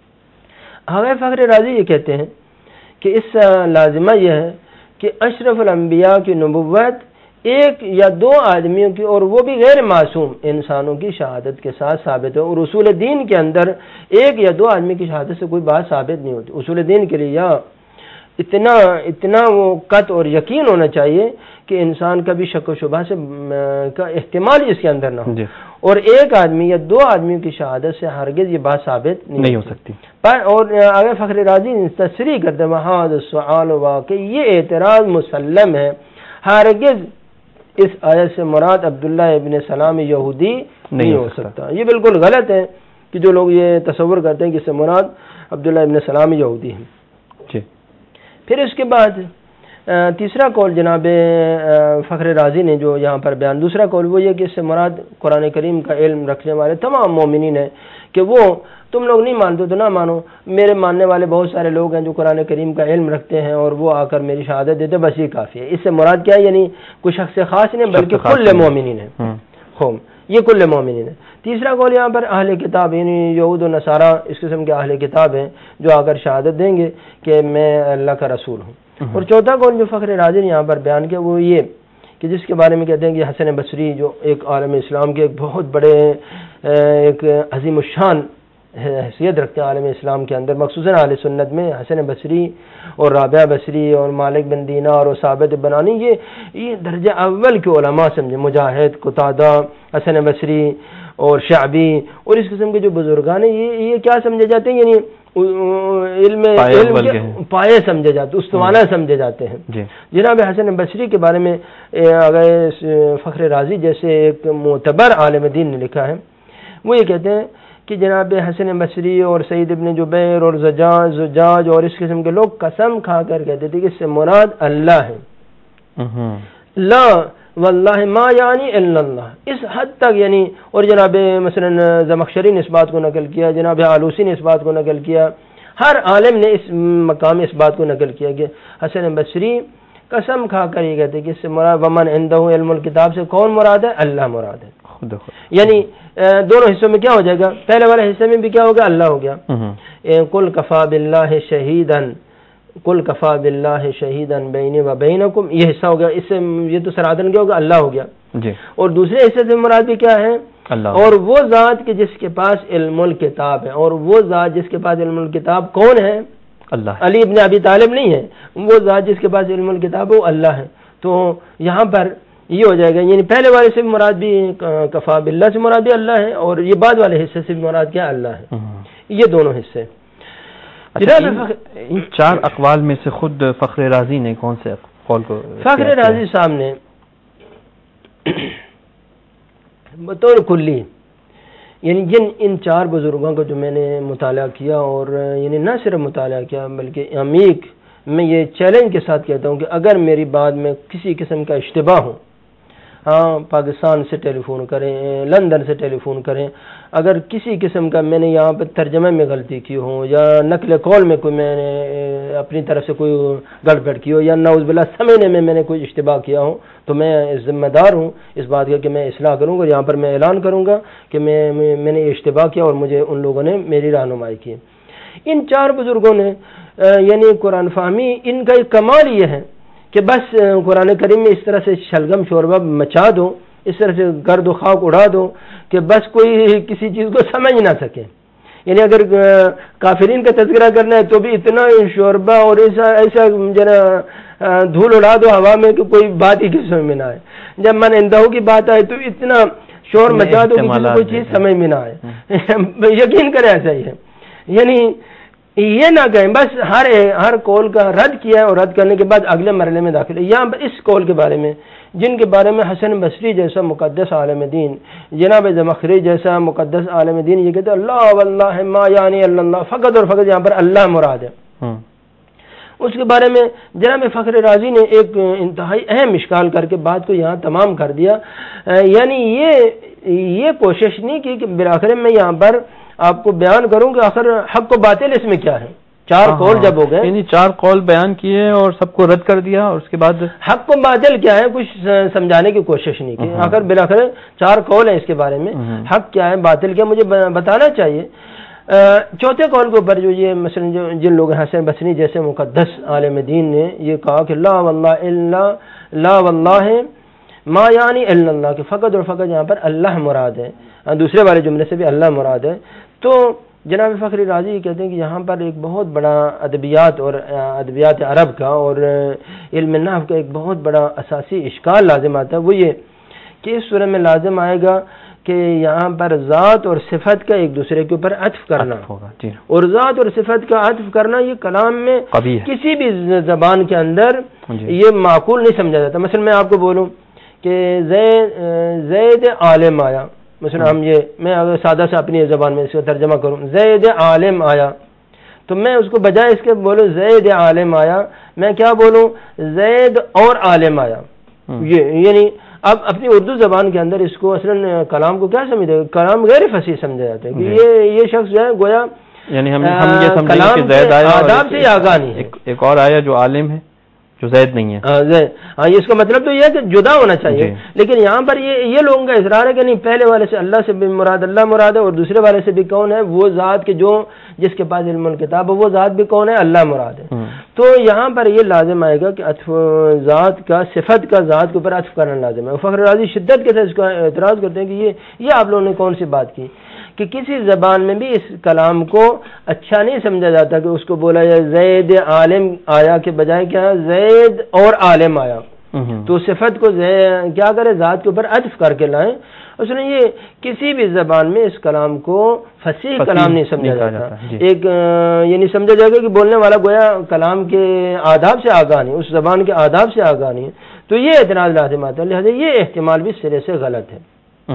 حضرت فخر رازی یہ کہتے ہیں کہ اس سے لازمہ یہ ہے کہ اشرف الانبیاء کی نبوت ایک یا دو آدمیوں کی اور وہ بھی غیر معصوم انسانوں کی شہادت کے ساتھ ثابت ہے، اور اصول دین کے اندر ایک یا دو آدمی کی شہادت سے کوئی بات ثابت نہیں ہوتی۔ اصول دین کے لیے یا اتنا اتنا وہ قطع اور یقین ہونا چاہیے کہ انسان کا بھی شک و شبہ سے کا احتمال اس کے اندر نہ ہو، اور ایک آدمی یا دو آدمیوں کی شہادت سے ہرگز یہ بات ثابت نہیں, نہیں ہو سکتی۔ اور اگر فخر رازی تصریح کرتے وہاں سوال واقع یہ اعتراض مسلم ہے، ہرگز اس آیت سے مراد عبداللہ ابن سلام یہودی نہیں ہو سکتا۔ یہ بالکل غلط ہے کہ جو لوگ یہ تصور کرتے ہیں کہ اس سے مراد عبداللہ ابن سلام یہودی ہے جی۔ پھر اس کے بعد تیسرا قول جناب فخر رازی نے جو یہاں پر بیان، دوسرا قول وہ یہ کہ اس سے مراد قرآن کریم کا علم رکھنے والے تمام مومنین ہیں کہ وہ تم لوگ نہیں مانتے تو نہ مانو، میرے ماننے والے بہت سارے لوگ ہیں جو قرآن کریم کا علم رکھتے ہیں اور وہ آ کر میری شہادت دیتے، بس یہ کافی ہے۔ اس سے مراد کیا ہے؟ یعنی کوئی شخص خاص نہیں بلکہ کل مومنین ہے، خوم یہ کل مومنین ہے۔ تیسرا قول یہاں پر اہل کتاب یعنی یہود و نصارہ اس قسم کے اہل کتاب ہیں جو آ کر شہادت دیں گے کہ میں اللہ کا رسول ہوں۔ اور چوتھا قول جو فخر رازی نے یہاں پر بیان کیا وہ یہ کہ جس کے بارے میں کہتے ہیں کہ حسن بصری جو ایک عالم اسلام کے ایک بہت بڑے ایک عظیم الشان حیثیت رکھتے ہیں عالم اسلام کے اندر، مخصوصاً اہل سنت میں حسن بصری اور رابعہ بصری اور مالک بن دینار اور ثابت بنانی یہ یہ درجہ اول کے علماء سمجھے، مجاہد، قتادہ، حسن بصری اور شعبی اور اس قسم کے جو بزرگان ہیں یہ یہ کیا سمجھے جاتے ہیں؟ یعنی علم علم کے پائے سمجھے جاتے، استوانہ سمجھے جاتے ہیں جی۔ جناب حسن بصری کے بارے میں اگر فخر رازی جیسے ایک معتبر عالم دین نے لکھا ہے، وہ یہ کہتے ہیں کہ جناب حسن بصری اور سعید ابن جبیر اور زجاج زجاج اور اس قسم کے لوگ قسم کھا کر کہتے تھے کہ اس سے مراد اللہ ہے، لا واللہ ما یعنی الا اللہ، اس حد تک یعنی۔ اور جناب مثلا زمخشری نے اس بات کو نقل کیا، جناب آلوسی نے اس بات کو نقل کیا، ہر عالم نے اس مقام اس بات کو نقل کیا کہ حسن بصری قسم کھا کر یہ کہتے کہ اس سے مراد ومن عنده علم الکتاب سے کون مراد ہے؟ اللہ مراد ہے۔ خود یعنی دونوں حصوں میں کیا ہو جائے گا؟ پہلے والے حصے میں بھی کیا ہوگا؟ اللہ ہو گیا. قل کفا باللہ شہیدن، قل کفا باللہ شہیدن بینی و بینکم، یہ حصہ ہو گیا. اس سے یہ تو سرادن کیا ہوگا؟ اللہ ہو گیا جی. اور دوسرے حصے سے مراد بھی کیا ہے؟ اللہ. اور وہ ذات کہ جس کے پاس علم الکتاب ہے، اور وہ ذات جس کے پاس علم الکتاب کون ہے؟ اللہ. علی ابن ابی طالب نہیں ہے، وہ ذات جس کے پاس علم الکتاب ہے وہ اللہ ہے. تو یہاں پر یہ ہو جائے گا، یعنی پہلے والے سے بھی مراد بھی کفا باللہ سے مراد بھی اللہ ہے، اور یہ بعد والے حصے سے بھی مراد کیا؟ اللہ ہے. یہ دونوں حصے. ان چار اقوال میں سے خود فخر رازی نے کون سے قول کو؟ فخر رازی صاحب نے بطور کلی، یعنی جن ان چار بزرگوں کا جو میں نے مطالعہ کیا، اور یعنی نہ صرف مطالعہ کیا بلکہ عمیق، میں یہ چیلنج کے ساتھ کہتا ہوں کہ اگر میری بات میں کسی قسم کا اشتباہ ہو، ہاں پاکستان سے ٹیلی فون کریں، لندن سے ٹیلی فون کریں، اگر کسی قسم کا میں نے یہاں پہ ترجمے میں غلطی کی ہو، یا نقل قول میں کوئی میں نے اپنی طرف سے کوئی گڑبڑ کی ہو، یا نعوذ باللہ سمجھنے میں میں نے کوئی اشتباہ کیا ہو، تو میں ذمہ دار ہوں اس بات کا کہ میں اصلاح کروں گا. یہاں پر میں اعلان کروں گا کہ میں میں نے یہ اشتباہ کیا اور مجھے ان لوگوں نے میری رہنمائی کی. ان چار بزرگوں نے یعنی قرآن فہمی، ان کا ایک کمال یہ ہے کہ بس قرآن کریم میں اس طرح سے شلگم شوربہ مچا دو، اس طرح سے گرد و خاک اڑا دو کہ بس کوئی کسی چیز کو سمجھ نہ سکے. یعنی اگر کافرین کا تذکرہ کرنا ہے تو بھی اتنا شوربہ اور ایسا ایسا ذرا دھول اڑا دو ہوا میں کہ کوئی بات ہی کس سمجھ میں نہ آئے. جب من اندہو کی بات آئے تو اتنا شور مچا دو کہ کوئی چیز سمجھ میں نہ آئے. یقین کریں ایسا ہی ہے. یعنی یہ نہ کہیں بس ہر ہر قول کا رد کیا ہے، اور رد کرنے کے بعد اگلے مرحلے میں داخل ہے. یہاں پر اس قول کے بارے میں جن کے بارے میں حسن بصری جیسا مقدس عالم دین، جناب زمخشری جیسا مقدس عالم دین یہ کہتے ہیں اللہ واللہ ما یعنی اللہ، فقط اور فقط یہاں پر اللہ مراد ہے. اس کے بارے میں جناب فخر رازی نے ایک انتہائی اہم اشکال کر کے بات کو یہاں تمام کر دیا. یعنی یہ یہ کوشش نہیں کی کہ بالآخر میں یہاں پر آپ کو بیان کروں کہ آخر حق و باطل اس میں کیا ہے. چار قول جب ہو گئے، یعنی چار قول بیان کیے اور سب کو رد کر دیا، اور اس کے بعد حق و باطل کیا ہے کچھ سمجھانے کی کوشش نہیں کی. آخر بالآخر چار قول ہیں اس کے بارے میں، حق کیا ہے باطل کیا مجھے بتانا چاہیے. چوتھے قول کے اوپر جو یہ مثلا جن لوگ حسن بصری جیسے مقدس عالم دین نے یہ کہا کہ لا واللہ الا لا واللہ ما یعنی الا اللہ، کہ فقط اور فقط یہاں پر اللہ مراد ہے، دوسرے والے جملے سے بھی اللہ مراد ہے. تو جناب فخری رازی کہتے ہیں کہ یہاں پر ایک بہت بڑا ادبیات اور ادبیات عرب کا اور علم نحو کا ایک بہت بڑا اساسی اشکال لازم آتا ہے. وہ یہ کہ اس صورت میں لازم آئے گا کہ یہاں پر ذات اور صفت کا ایک دوسرے کے اوپر عطف کرنا ہوگا، اور ذات اور صفت کا عطف کرنا یہ کلام میں کسی بھی زبان کے اندر یہ معقول نہیں سمجھا جاتا. مثلا میں آپ کو بولوں کہ زید زید عالم آیا، مثلا ہم یہ میں اگر سادہ سے اپنی زبان میں اس کا ترجمہ کروں زید عالم آیا، تو میں اس کو بجائے اس کے بولوں زید عالم آیا، میں کیا بولوں زید اور عالم آیا. یہ یعنی اب اپنی اردو زبان کے اندر اس کو اصلا کلام کو کیا سمجھتے ہیں؟ کلام غیر فصیح سمجھا جاتا ہے کہ یہ یہ شخص جو ہے گویا یعنی ہم ہم یہ سمجھیں کہ زید آیا، آداب سے آگاہ نہیں ہے. ایک اور آیا جو عالم ہے جو زید نہیں ہے. ہاں اس کا مطلب تو یہ ہے کہ جدا ہونا چاہیے. لیکن یہاں پر یہ یہ لوگوں کا اصرار ہے کہ نہیں، پہلے والے سے اللہ سے بھی مراد اللہ مراد ہے، اور دوسرے والے سے بھی کون ہے؟ وہ ذات کے جو جس کے پاس علم الکتاب ہے وہ ذات بھی کون ہے؟ اللہ مراد ہے. تو یہاں پر یہ لازم آئے گا کہ عطف ذات کا صفت کا ذات کے اوپر عطف کرنا لازم ہے. فخر رازی شدت کے ساتھ اس کا اعتراض کرتے ہیں کہ یہ یہ آپ لوگوں نے کون سی بات کی کہ کسی زبان میں بھی اس کلام کو اچھا نہیں سمجھا جاتا کہ اس کو بولا جائے زید عالم آیا کے بجائے کیا زید اور عالم آیا. تو صفت کو کیا کرے؟ ذات کے اوپر عطف کر کے لائیں. اس نے یہ کسی بھی زبان میں اس کلام کو فصیح کلام نہیں سمجھا جاتا. ایک یہ نہیں سمجھا جائے گا کہ بولنے والا گویا کلام کے آداب سے آگاہ نہیں، اس زبان کے آداب سے آگاہ نہیں ہے. تو یہ اعتراض لازم آتا ہے. لہٰذا یہ احتمال بھی سرے سے غلط ہے.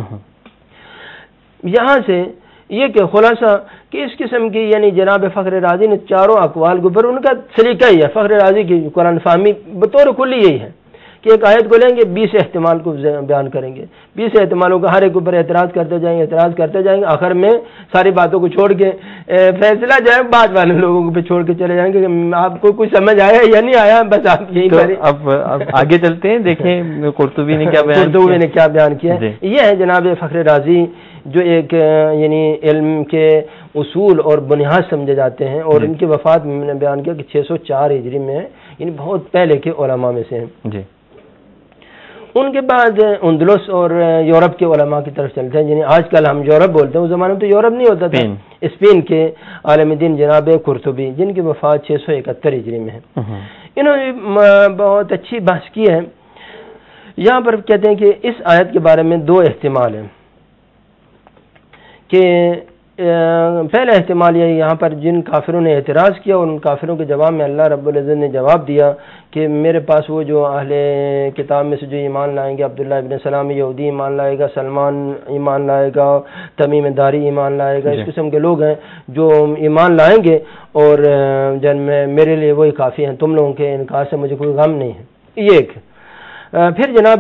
یہاں سے یہ کہ خلاصہ کہ اس قسم کی یعنی جناب فخر رازی نے چاروں اقوال کے اوپر ان کا سلیقہ ہی ہے. فخر رازی کی قرآن فہمی بطور کلی یہی ہے کہ ایک آیت کو لیں گے بیس احتمال کو بیان کریں گے، بیس احتمالوں کا ہر ایک اوپر اعتراض کرتے جائیں گے اعتراض کرتے جائیں گے آخر میں ساری باتوں کو چھوڑ کے فیصلہ جو ہے بعد والے لوگوں پہ چھوڑ کے چلے جائیں گے کہ آپ کو کچھ سمجھ آیا یا نہیں آیا، بس آپ یہی کریں۔ اب آگے چلتے ہیں، دیکھیں قرطبی نے کیا بیان کیا۔ قرطبی نے کیا بیان کیا یہ ہے جناب فخر رازی جو ایک یعنی علم کے اصول اور بنیاد سمجھے جاتے ہیں، اور ان کی وفات میں نے بیان کیا کہ چھ سو چار ہجری میں، یعنی بہت پہلے کے علماء میں سے ہیں جی۔ ان کے بعد اندلس اور یورپ کے علماء کی طرف چلتے ہیں، یعنی آج کل ہم یورپ بولتے ہیں، اس زمانے میں تو یورپ نہیں ہوتا تھا، اسپین کے عالم دین جناب قرطبی جن کی وفات چھ سو اکہتر ہجری میں ہے۔ انہوں نے بہت اچھی بحث کی ہے، یہاں پر کہتے ہیں کہ اس آیت کے بارے میں دو احتمال ہیں کہ پہلا احتمال یہ یہاں پر جن کافروں نے اعتراض کیا اور ان کافروں کے جواب میں اللہ رب العزت نے جواب دیا کہ میرے پاس وہ جو اہل کتاب میں سے جو ایمان لائیں گے، عبداللہ ابن سلام یہودی ایمان لائے گا، سلمان ایمان لائے گا، تمیم داری ایمان لائے گا، اس قسم کے لوگ ہیں جو ایمان لائیں گے، اور جن میں میرے لیے وہی کافی ہیں، تم لوگوں کے انکار سے مجھے کوئی غم نہیں ہے۔ یہ ایک پھر جناب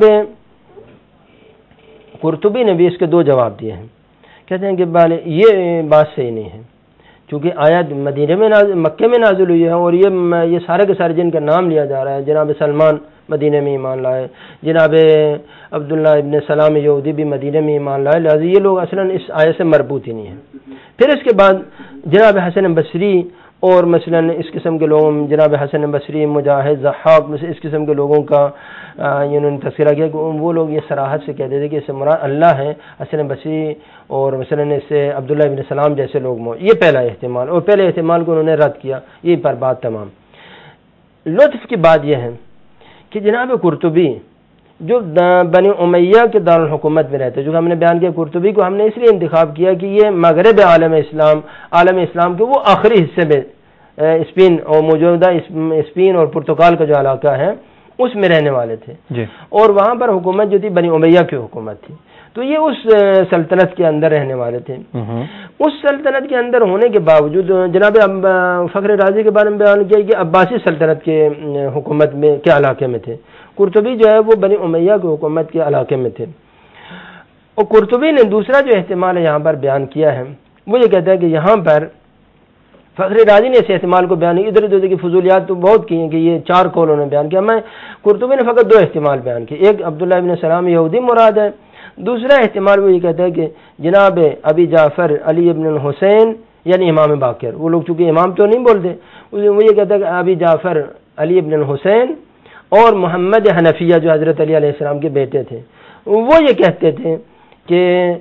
قرطبی نے بھی اس کے دو جواب دیے ہیں، کہتے ہیں کہ یہ بات صحیح نہیں ہے، چونکہ آیت مدینے میں نازل مکے میں نازل ہوئی ہے، اور یہ یہ سارے کے سارے جن کا نام لیا جا رہا ہے، جناب سلمان مدینے میں ایمان لائے، جناب عبداللہ ابن سلام یہودی بھی مدینے میں ایمان لائے، لہٰذا یہ لوگ اصلاً اس آیت سے مربوط ہی نہیں ہیں۔ پھر اس کے بعد جناب حسن بصری اور مثلاً اس قسم کے لوگوں، جناب حسن بصری، مجاہد، ضحاک، اس قسم کے لوگوں کا انہوں نے تذکرہ کیا کہ وہ لوگ یہ صراحت سے کہتے تھے کہ اس سے مراد اللہ ہے، حسن بصری اور مثلاً اس سے عبداللہ ابن سلام جیسے لوگ مو یہ پہلا احتمال، اور پہلے احتمال کو انہوں نے رد کیا، یہ پر بات تمام۔ لطف کی بات یہ ہے کہ جناب قرطبی جو بنی امیہ کے دارالحکومت میں رہتے، جو ہم نے بیان کیا، قرطبی کو ہم نے اس لیے انتخاب کیا کہ یہ مغرب عالم اسلام عالم اسلام کے وہ آخری حصے میں اسپین اور موجودہ اسپین اور پرتگال کا جو علاقہ ہے اس میں رہنے والے تھے جی، اور وہاں پر حکومت جو تھی بنی امیہ کی حکومت تھی، تو یہ اس سلطنت کے اندر رہنے والے تھے۔ اس سلطنت کے اندر ہونے کے باوجود جناب فخر رازی کے بارے میں بیان کیا کہ عباسی سلطنت کے حکومت میں کے علاقے میں تھے، قرطبی جو ہے وہ بنی امیہ کی حکومت کے علاقے میں تھے۔ اور قرطبی نے دوسرا جو احتمال یہاں پر بیان کیا ہے وہ یہ کہتا ہے کہ یہاں پر فخر رازی نے اس احتمال کو بیان کیا، ادھر ادھر کی فضولیات تو بہت کی ہیں کہ یہ چار قول انہوں نے بیان کیا، میں قرطبی نے فقط دو احتمال بیان کیے، ایک عبداللہ ابن سلام یہودی مراد ہے، دوسرا احتمال وہ یہ کہتا ہے کہ جناب ابی جعفر علی ابن الحسین یعنی امام باقر، وہ لوگ چونکہ امام تو نہیں بولتے، وہ یہ کہتا ہے کہ ابی جعفر علی ابن الحسین اور محمد حنفیہ جو حضرت علی علیہ السلام کے بیٹے تھے، وہ یہ کہتے تھے کہ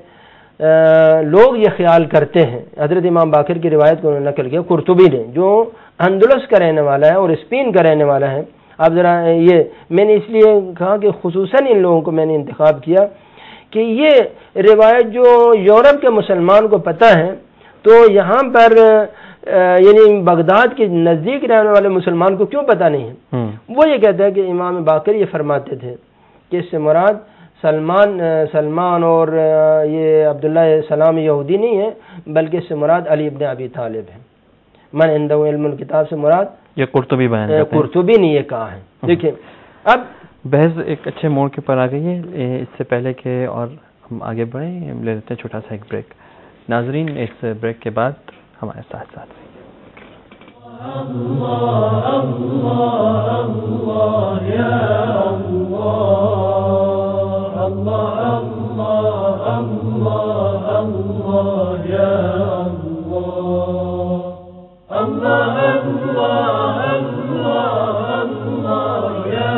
لوگ یہ خیال کرتے ہیں، حضرت امام باقر کی روایت کو انہوں نے نقل کیا قرطبی نے جو اندلس کا رہنے والا ہے اور اسپین کا رہنے والا ہے۔ اب ذرا یہ میں نے اس لیے کہا کہ خصوصاً ان لوگوں کو میں نے انتخاب کیا کہ یہ روایت جو یورپ کے مسلمان کو پتہ ہے، تو یہاں پر یعنی بغداد کے نزدیک رہنے والے مسلمان کو کیوں پتہ نہیں ہے؟ وہ یہ کہتا ہے کہ امام باقر یہ فرماتے تھے کہ اس سے مراد سلمان سلمان اور یہ عبداللہ سلام یہودی نہیں ہے، بلکہ اس سے مراد علی ابن ابی طالب ہے، من عندہ علم الکتاب سے مراد یہ قرطبی بیان کرتے ہیں، قرطبی نے یہ کہا ہے۔ دیکھیں اب بحث ایک اچھے موڑ کے پر آ گئی ہے، اس سے پہلے کہ اور ہم آگے بڑھیں لے لیتے ہیں چھوٹا سا ایک بریک۔ ناظرین اس بریک کے بعد ہمارے ساتھ ساتھ رہیے۔ اللہ اللہ اللہ یا اللہ، اللہ اللہ اللہ اللہ یا اللہ، اللہ اللہ اللہ اللہ یا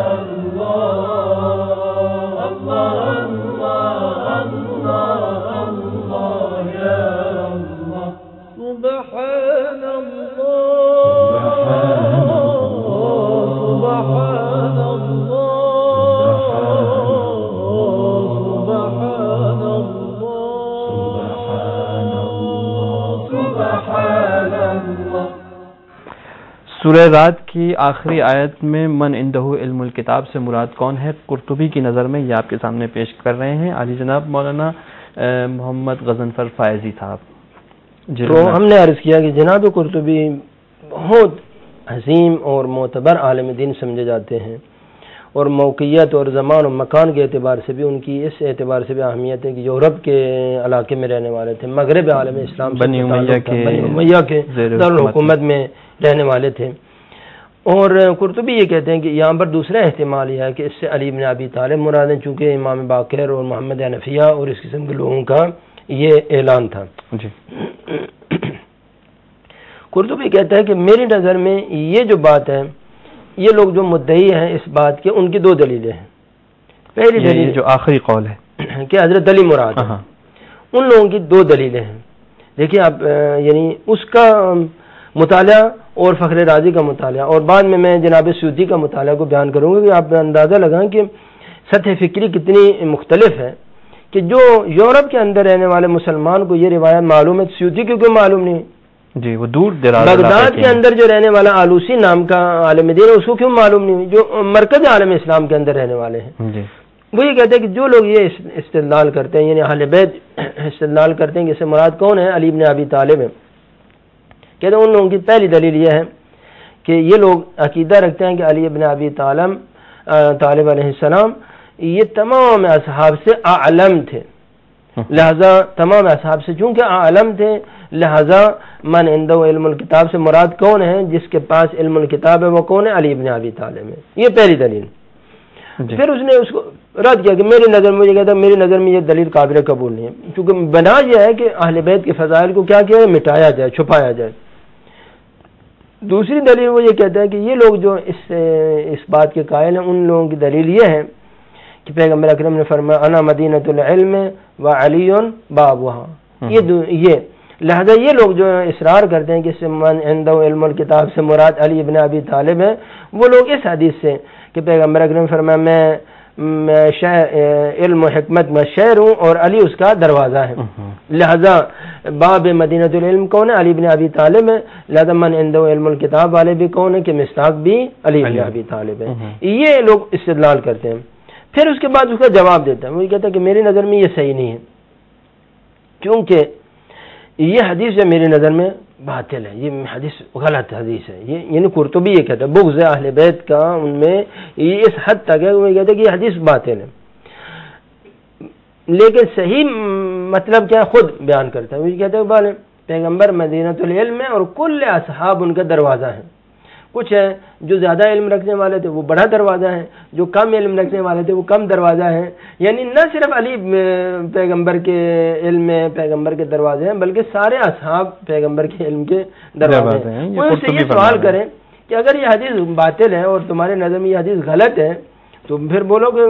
سورہ رات کی آخری آیت میں من عندہ علم الکتاب سے مراد کون ہے؟ قرطبی کی نظر میں یہ آپ کے سامنے پیش کر رہے ہیں عالی جناب مولانا محمد غضنفر فائزی صاحب۔ تو ہم نے عرض کیا کہ جناب قرطبی بہت عظیم اور معتبر عالم دین سمجھے جاتے ہیں، اور موقعیت اور زمان و مکان کے اعتبار سے بھی ان کی اس اعتبار سے بھی اہمیت ہے کہ یورپ کے علاقے میں رہنے والے تھے، مغرب عالم اسلام سے بنی امیہ کے دارالحکومت میں رہنے والے تھے. اور قرطبی یہ کہتے ہیں کہ یہاں پر دوسرا احتمال یہ ہے کہ اس سے علی بن ابی طالب مراد ہیں، چونکہ امام باقر اور محمد حنفیہ اور اس قسم کے لوگوں کا یہ اعلان تھا. جی قرطبی کہتا ہے کہ میری نظر میں یہ جو بات ہے، یہ لوگ جو مدعی ہیں اس بات کے، ان کی دو دلیلیں ہیں. پہلی دلیل جو آخری قول ہے کہ حضرت علی مراد ہے، ان لوگوں کی دو دلیلیں ہیں. دیکھیے آپ، یعنی اس کا مطالعہ اور فخر رازی کا مطالعہ اور بعد میں میں جناب سیوطی کا مطالعہ کو بیان کروں گا کہ آپ اندازہ لگائیں کہ سطح فکری کتنی مختلف ہے کہ جو یورپ کے اندر رہنے والے مسلمان کو یہ روایت معلوم ہے، سیوطی کو کیوں معلوم نہیں؟ جی وہ دور دراز بغداد کے اندر جو رہنے والا آلوسی نام کا عالم دین ہے، اس کو کیوں معلوم نہیں جو مرکز عالم اسلام کے اندر رہنے والے ہیں؟ جی وہ یہ کہتے ہیں کہ جو لوگ یہ استدلال کرتے ہیں، یعنی اہل بیت استدلال کرتے ہیں کہ اس سے مراد کون ہے؟ علی بن ابی طالب ہے. کہتے ہیں ان لوگوں کی پہلی دلیل یہ ہے کہ یہ لوگ عقیدہ رکھتے ہیں کہ علی بن ابی طالب طالب علیہ السلام یہ تمام اصحاب سے اعلم تھے، لہذا تمام اصحاب سے چونکہ اعلم تھے لہذا من عنده علم الکتاب سے مراد کون ہے؟ جس کے پاس علم الکتاب ہے وہ کون ہے؟ علی بن ابی طالب ہے. یہ پہلی دلیل. پھر اس نے اس کو رد کیا کہ میری نظر میں یہ کہتا ہے میری نظر میں یہ دلیل قابل قبول نہیں ہے، کیونکہ بنا یہ ہے کہ اہل بیت کے فضائل کو کیا کیا ہے؟ مٹایا جائے، چھپایا جائے. دوسری دلیل وہ یہ کہتا ہے کہ یہ لوگ جو اس اس بات کے قائل ہیں، ان لوگوں کی دلیل یہ ہے کہ پیغمبر اکرم نے فرمایا انا مدینۃ العلم وعلی بابها، یہ یہ لہذا یہ لوگ جو اصرار کرتے ہیں کہ اس سے من عنده علم الکتاب سے مراد علی ابن ابی طالب ہے، وہ لوگ اس حدیث سے کہ پیغمبر اکرم نے فرمایا میں علم و حکمت میں شہر ہوں اور علی اس کا دروازہ ہے، لہذا باب مدینۃ العلم کون ہے؟ علی بن ابی طالب ہے، لہذا من عنده علم الکتاب والے بھی کون ہے؟ کہ مصداق بھی علی بن ابی طالب ہے. یہ لوگ استدلال کرتے ہیں. پھر اس کے بعد اس کا جواب دیتا ہے، وہ یہ کہتا ہے کہ میری نظر میں یہ صحیح نہیں ہے، کیونکہ یہ حدیث جو میری نظر میں باطل ہے، یہ حدیث غلط حدیث ہے. یہ یعنی قرطبی یہ کہتا ہے بغض اہل بیت کا ان میں یہ اس حد تک ہے، وہ یہ کہتا ہے کہ یہ حدیث باطل ہے. لیکن صحیح مطلب کیا خود بیان کرتا ہے، وہ یہ کہتا ہے کہ پیغمبر مدینۃ العلم ہے اور کل اصحاب ان کا دروازہ ہے. کچھ ہے جو زیادہ علم رکھنے والے تھے وہ بڑا دروازہ ہے، جو کم علم رکھنے والے تھے وہ کم دروازہ ہے. یعنی نہ صرف علی پیغمبر کے علم میں پیغمبر کے دروازے ہیں بلکہ سارے اصحاب پیغمبر کے علم کے دروازے ہیں. وہ اس سے یہ سوال کریں کہ اگر یہ حدیث باطل ہے اور تمہارے نظر میں یہ حدیث غلط ہے تو پھر بولو کہ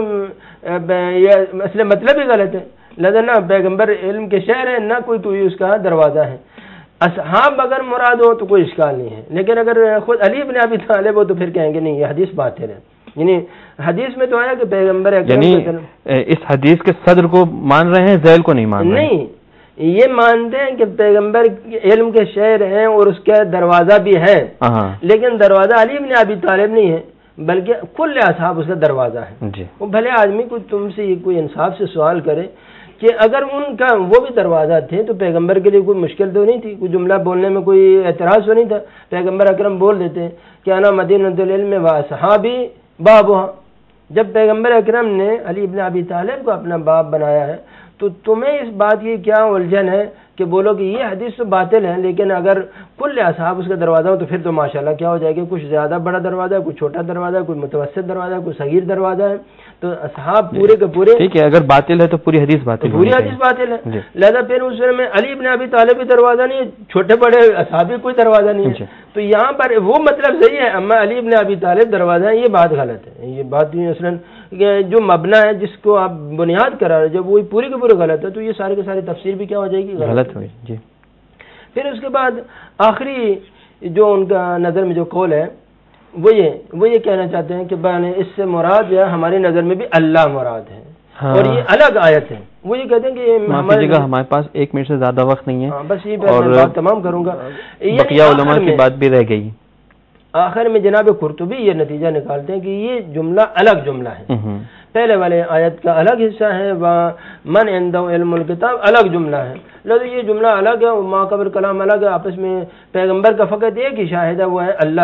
یہ اصل مطلب ہی غلط ہے، لہذا نہ پیغمبر علم کے شہر ہے نہ کوئی کوئی اس کا دروازہ ہے. اصحاب اگر مراد ہو تو کوئی اشکال نہیں ہے، لیکن اگر خود علی بن ابی طالب ہو تو پھر کہیں گے نہیں یہ حدیث باطل ہے. یعنی حدیث میں تو آیا کہ پیغمبر یعنی اس حدیث کے صدر کو مان رہے ہیں، ذیل کو نہیں مان رہے؟ نہیں، یہ مانتے ہیں کہ پیغمبر علم کے شہر ہیں اور اس کا دروازہ بھی ہے، لیکن دروازہ علی بن ابی طالب نہیں ہے بلکہ کل اصحاب اس کا دروازہ ہے. جی وہ بھلے آدمی کو تم سے کوئی انصاف سے سوال کرے کہ اگر ان کا وہ بھی دروازہ تھے تو پیغمبر کے لیے کوئی مشکل تو نہیں تھی، کوئی جملہ بولنے میں کوئی اعتراض تو نہیں تھا. پیغمبر اکرم بول دیتے کہ انا مدینۃ العلم و اصحابی بابها. جب پیغمبر اکرم نے علی بن ابی طالب کو اپنا باپ بنایا ہے تو تمہیں اس بات کی کیا الجھن ہے کہ بولو کہ یہ حدیث تو باطل ہے لیکن اگر کل اصحاب اس کا دروازہ ہو تو پھر تو ماشاءاللہ کیا ہو جائے گا، کچھ زیادہ بڑا دروازہ ہے، کوئی چھوٹا دروازہ ہے، کوئی متوسط دروازہ ہے، کوئی صغیر دروازہ ہے. تو اصحاب پورے کے پورے ٹھیک ہے، اگر باطل ہے تو پوری حدیث باطل، پوری حدیث باطل ہے. لہذا پھر اس میں علی بن ابی طالب بھی دروازہ نہیں ہے، چھوٹے بڑے اصحابی کوئی دروازہ نہیں ہے. تو یہاں پر وہ مطلب صحیح ہے اما علی بن ابی طالب دروازہ ہے، یہ بات غلط ہے. یہ بات مثلاً جو مبنا ہے جس کو آپ بنیاد کرا رہے جب وہ پوری کے پورے غلط ہے تو یہ سارے کے سارے تفسیر بھی کیا ہو جائے گی، غلط ہوئی. جی پھر اس کے بعد آخری جو ان کا نظر میں جو قول ہے وہ یہ وہ یہ کہنا چاہتے ہیں کہ بہن اس سے مراد ہے ہماری نظر میں بھی اللہ مراد ہے. ہاں. اور یہ الگ آیت ہے. وہ یہ کہتے ہیں کہ ہمارے ہمارے پاس ایک منٹ سے زیادہ وقت نہیں ہے. ہاں بس یہ بات تمام کروں گا. بقیہ علماء کی بات بھی رہ گئی. آخر میں جناب قرطبی یہ نتیجہ نکالتے ہیں کہ یہ جملہ الگ جملہ ہے. پہلے والے آیت کا الگ حصہ ہے، من عنده علم الکتاب الگ جملہ ہے. لہذا یہ جملہ الگ ہے، ما قبل کلام الگ ہے. آپس میں پیغمبر کا فقط ایک ہی شاہد ہے وہ ہے اللہ ہے.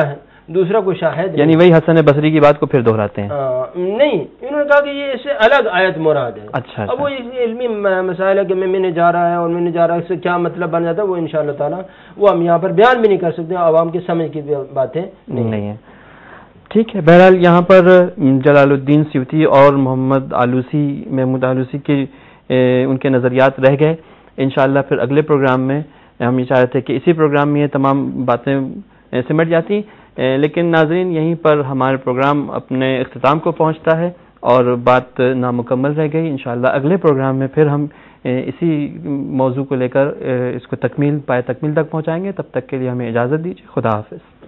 دوسرا کوئی شاہد یعنی وہی حسن بصری کی بات کو پھر دہراتے ہیں؟ نہیں، انہوں نے کہا کہ یہ اس سے الگ آیت مراد ہے. اچھا. اب وہ علمی مسائل ہے کہ میں میں نے جا رہا ہے اور میں نے جا رہا ہے، اس سے کیا مطلب بن جاتا ہے وہ انشاءاللہ تعالیٰ وہ ہم یہاں پر بیان بھی نہیں کر سکتے، عوام کی سمجھ کی باتیں نہیں ہیں. ٹھیک ہے. بہرحال یہاں پر جلال الدین سیوطی اور محمد آلوسی محمود آلوسی کے ان کے نظریات رہ گئے. انشاءاللہ پھر اگلے پروگرام میں ہم یہ چاہ رہے تھے کہ اسی پروگرام میں یہ تمام باتیں سمٹ جاتی، لیکن ناظرین یہیں پر ہمارے پروگرام اپنے اختتام کو پہنچتا ہے اور بات نامکمل رہ گئی. انشاءاللہ اگلے پروگرام میں پھر ہم اسی موضوع کو لے کر اس کو تکمیل پائے تکمیل تک پہنچائیں گے. تب تک کے لیے ہمیں اجازت دیجیے. خدا حافظ.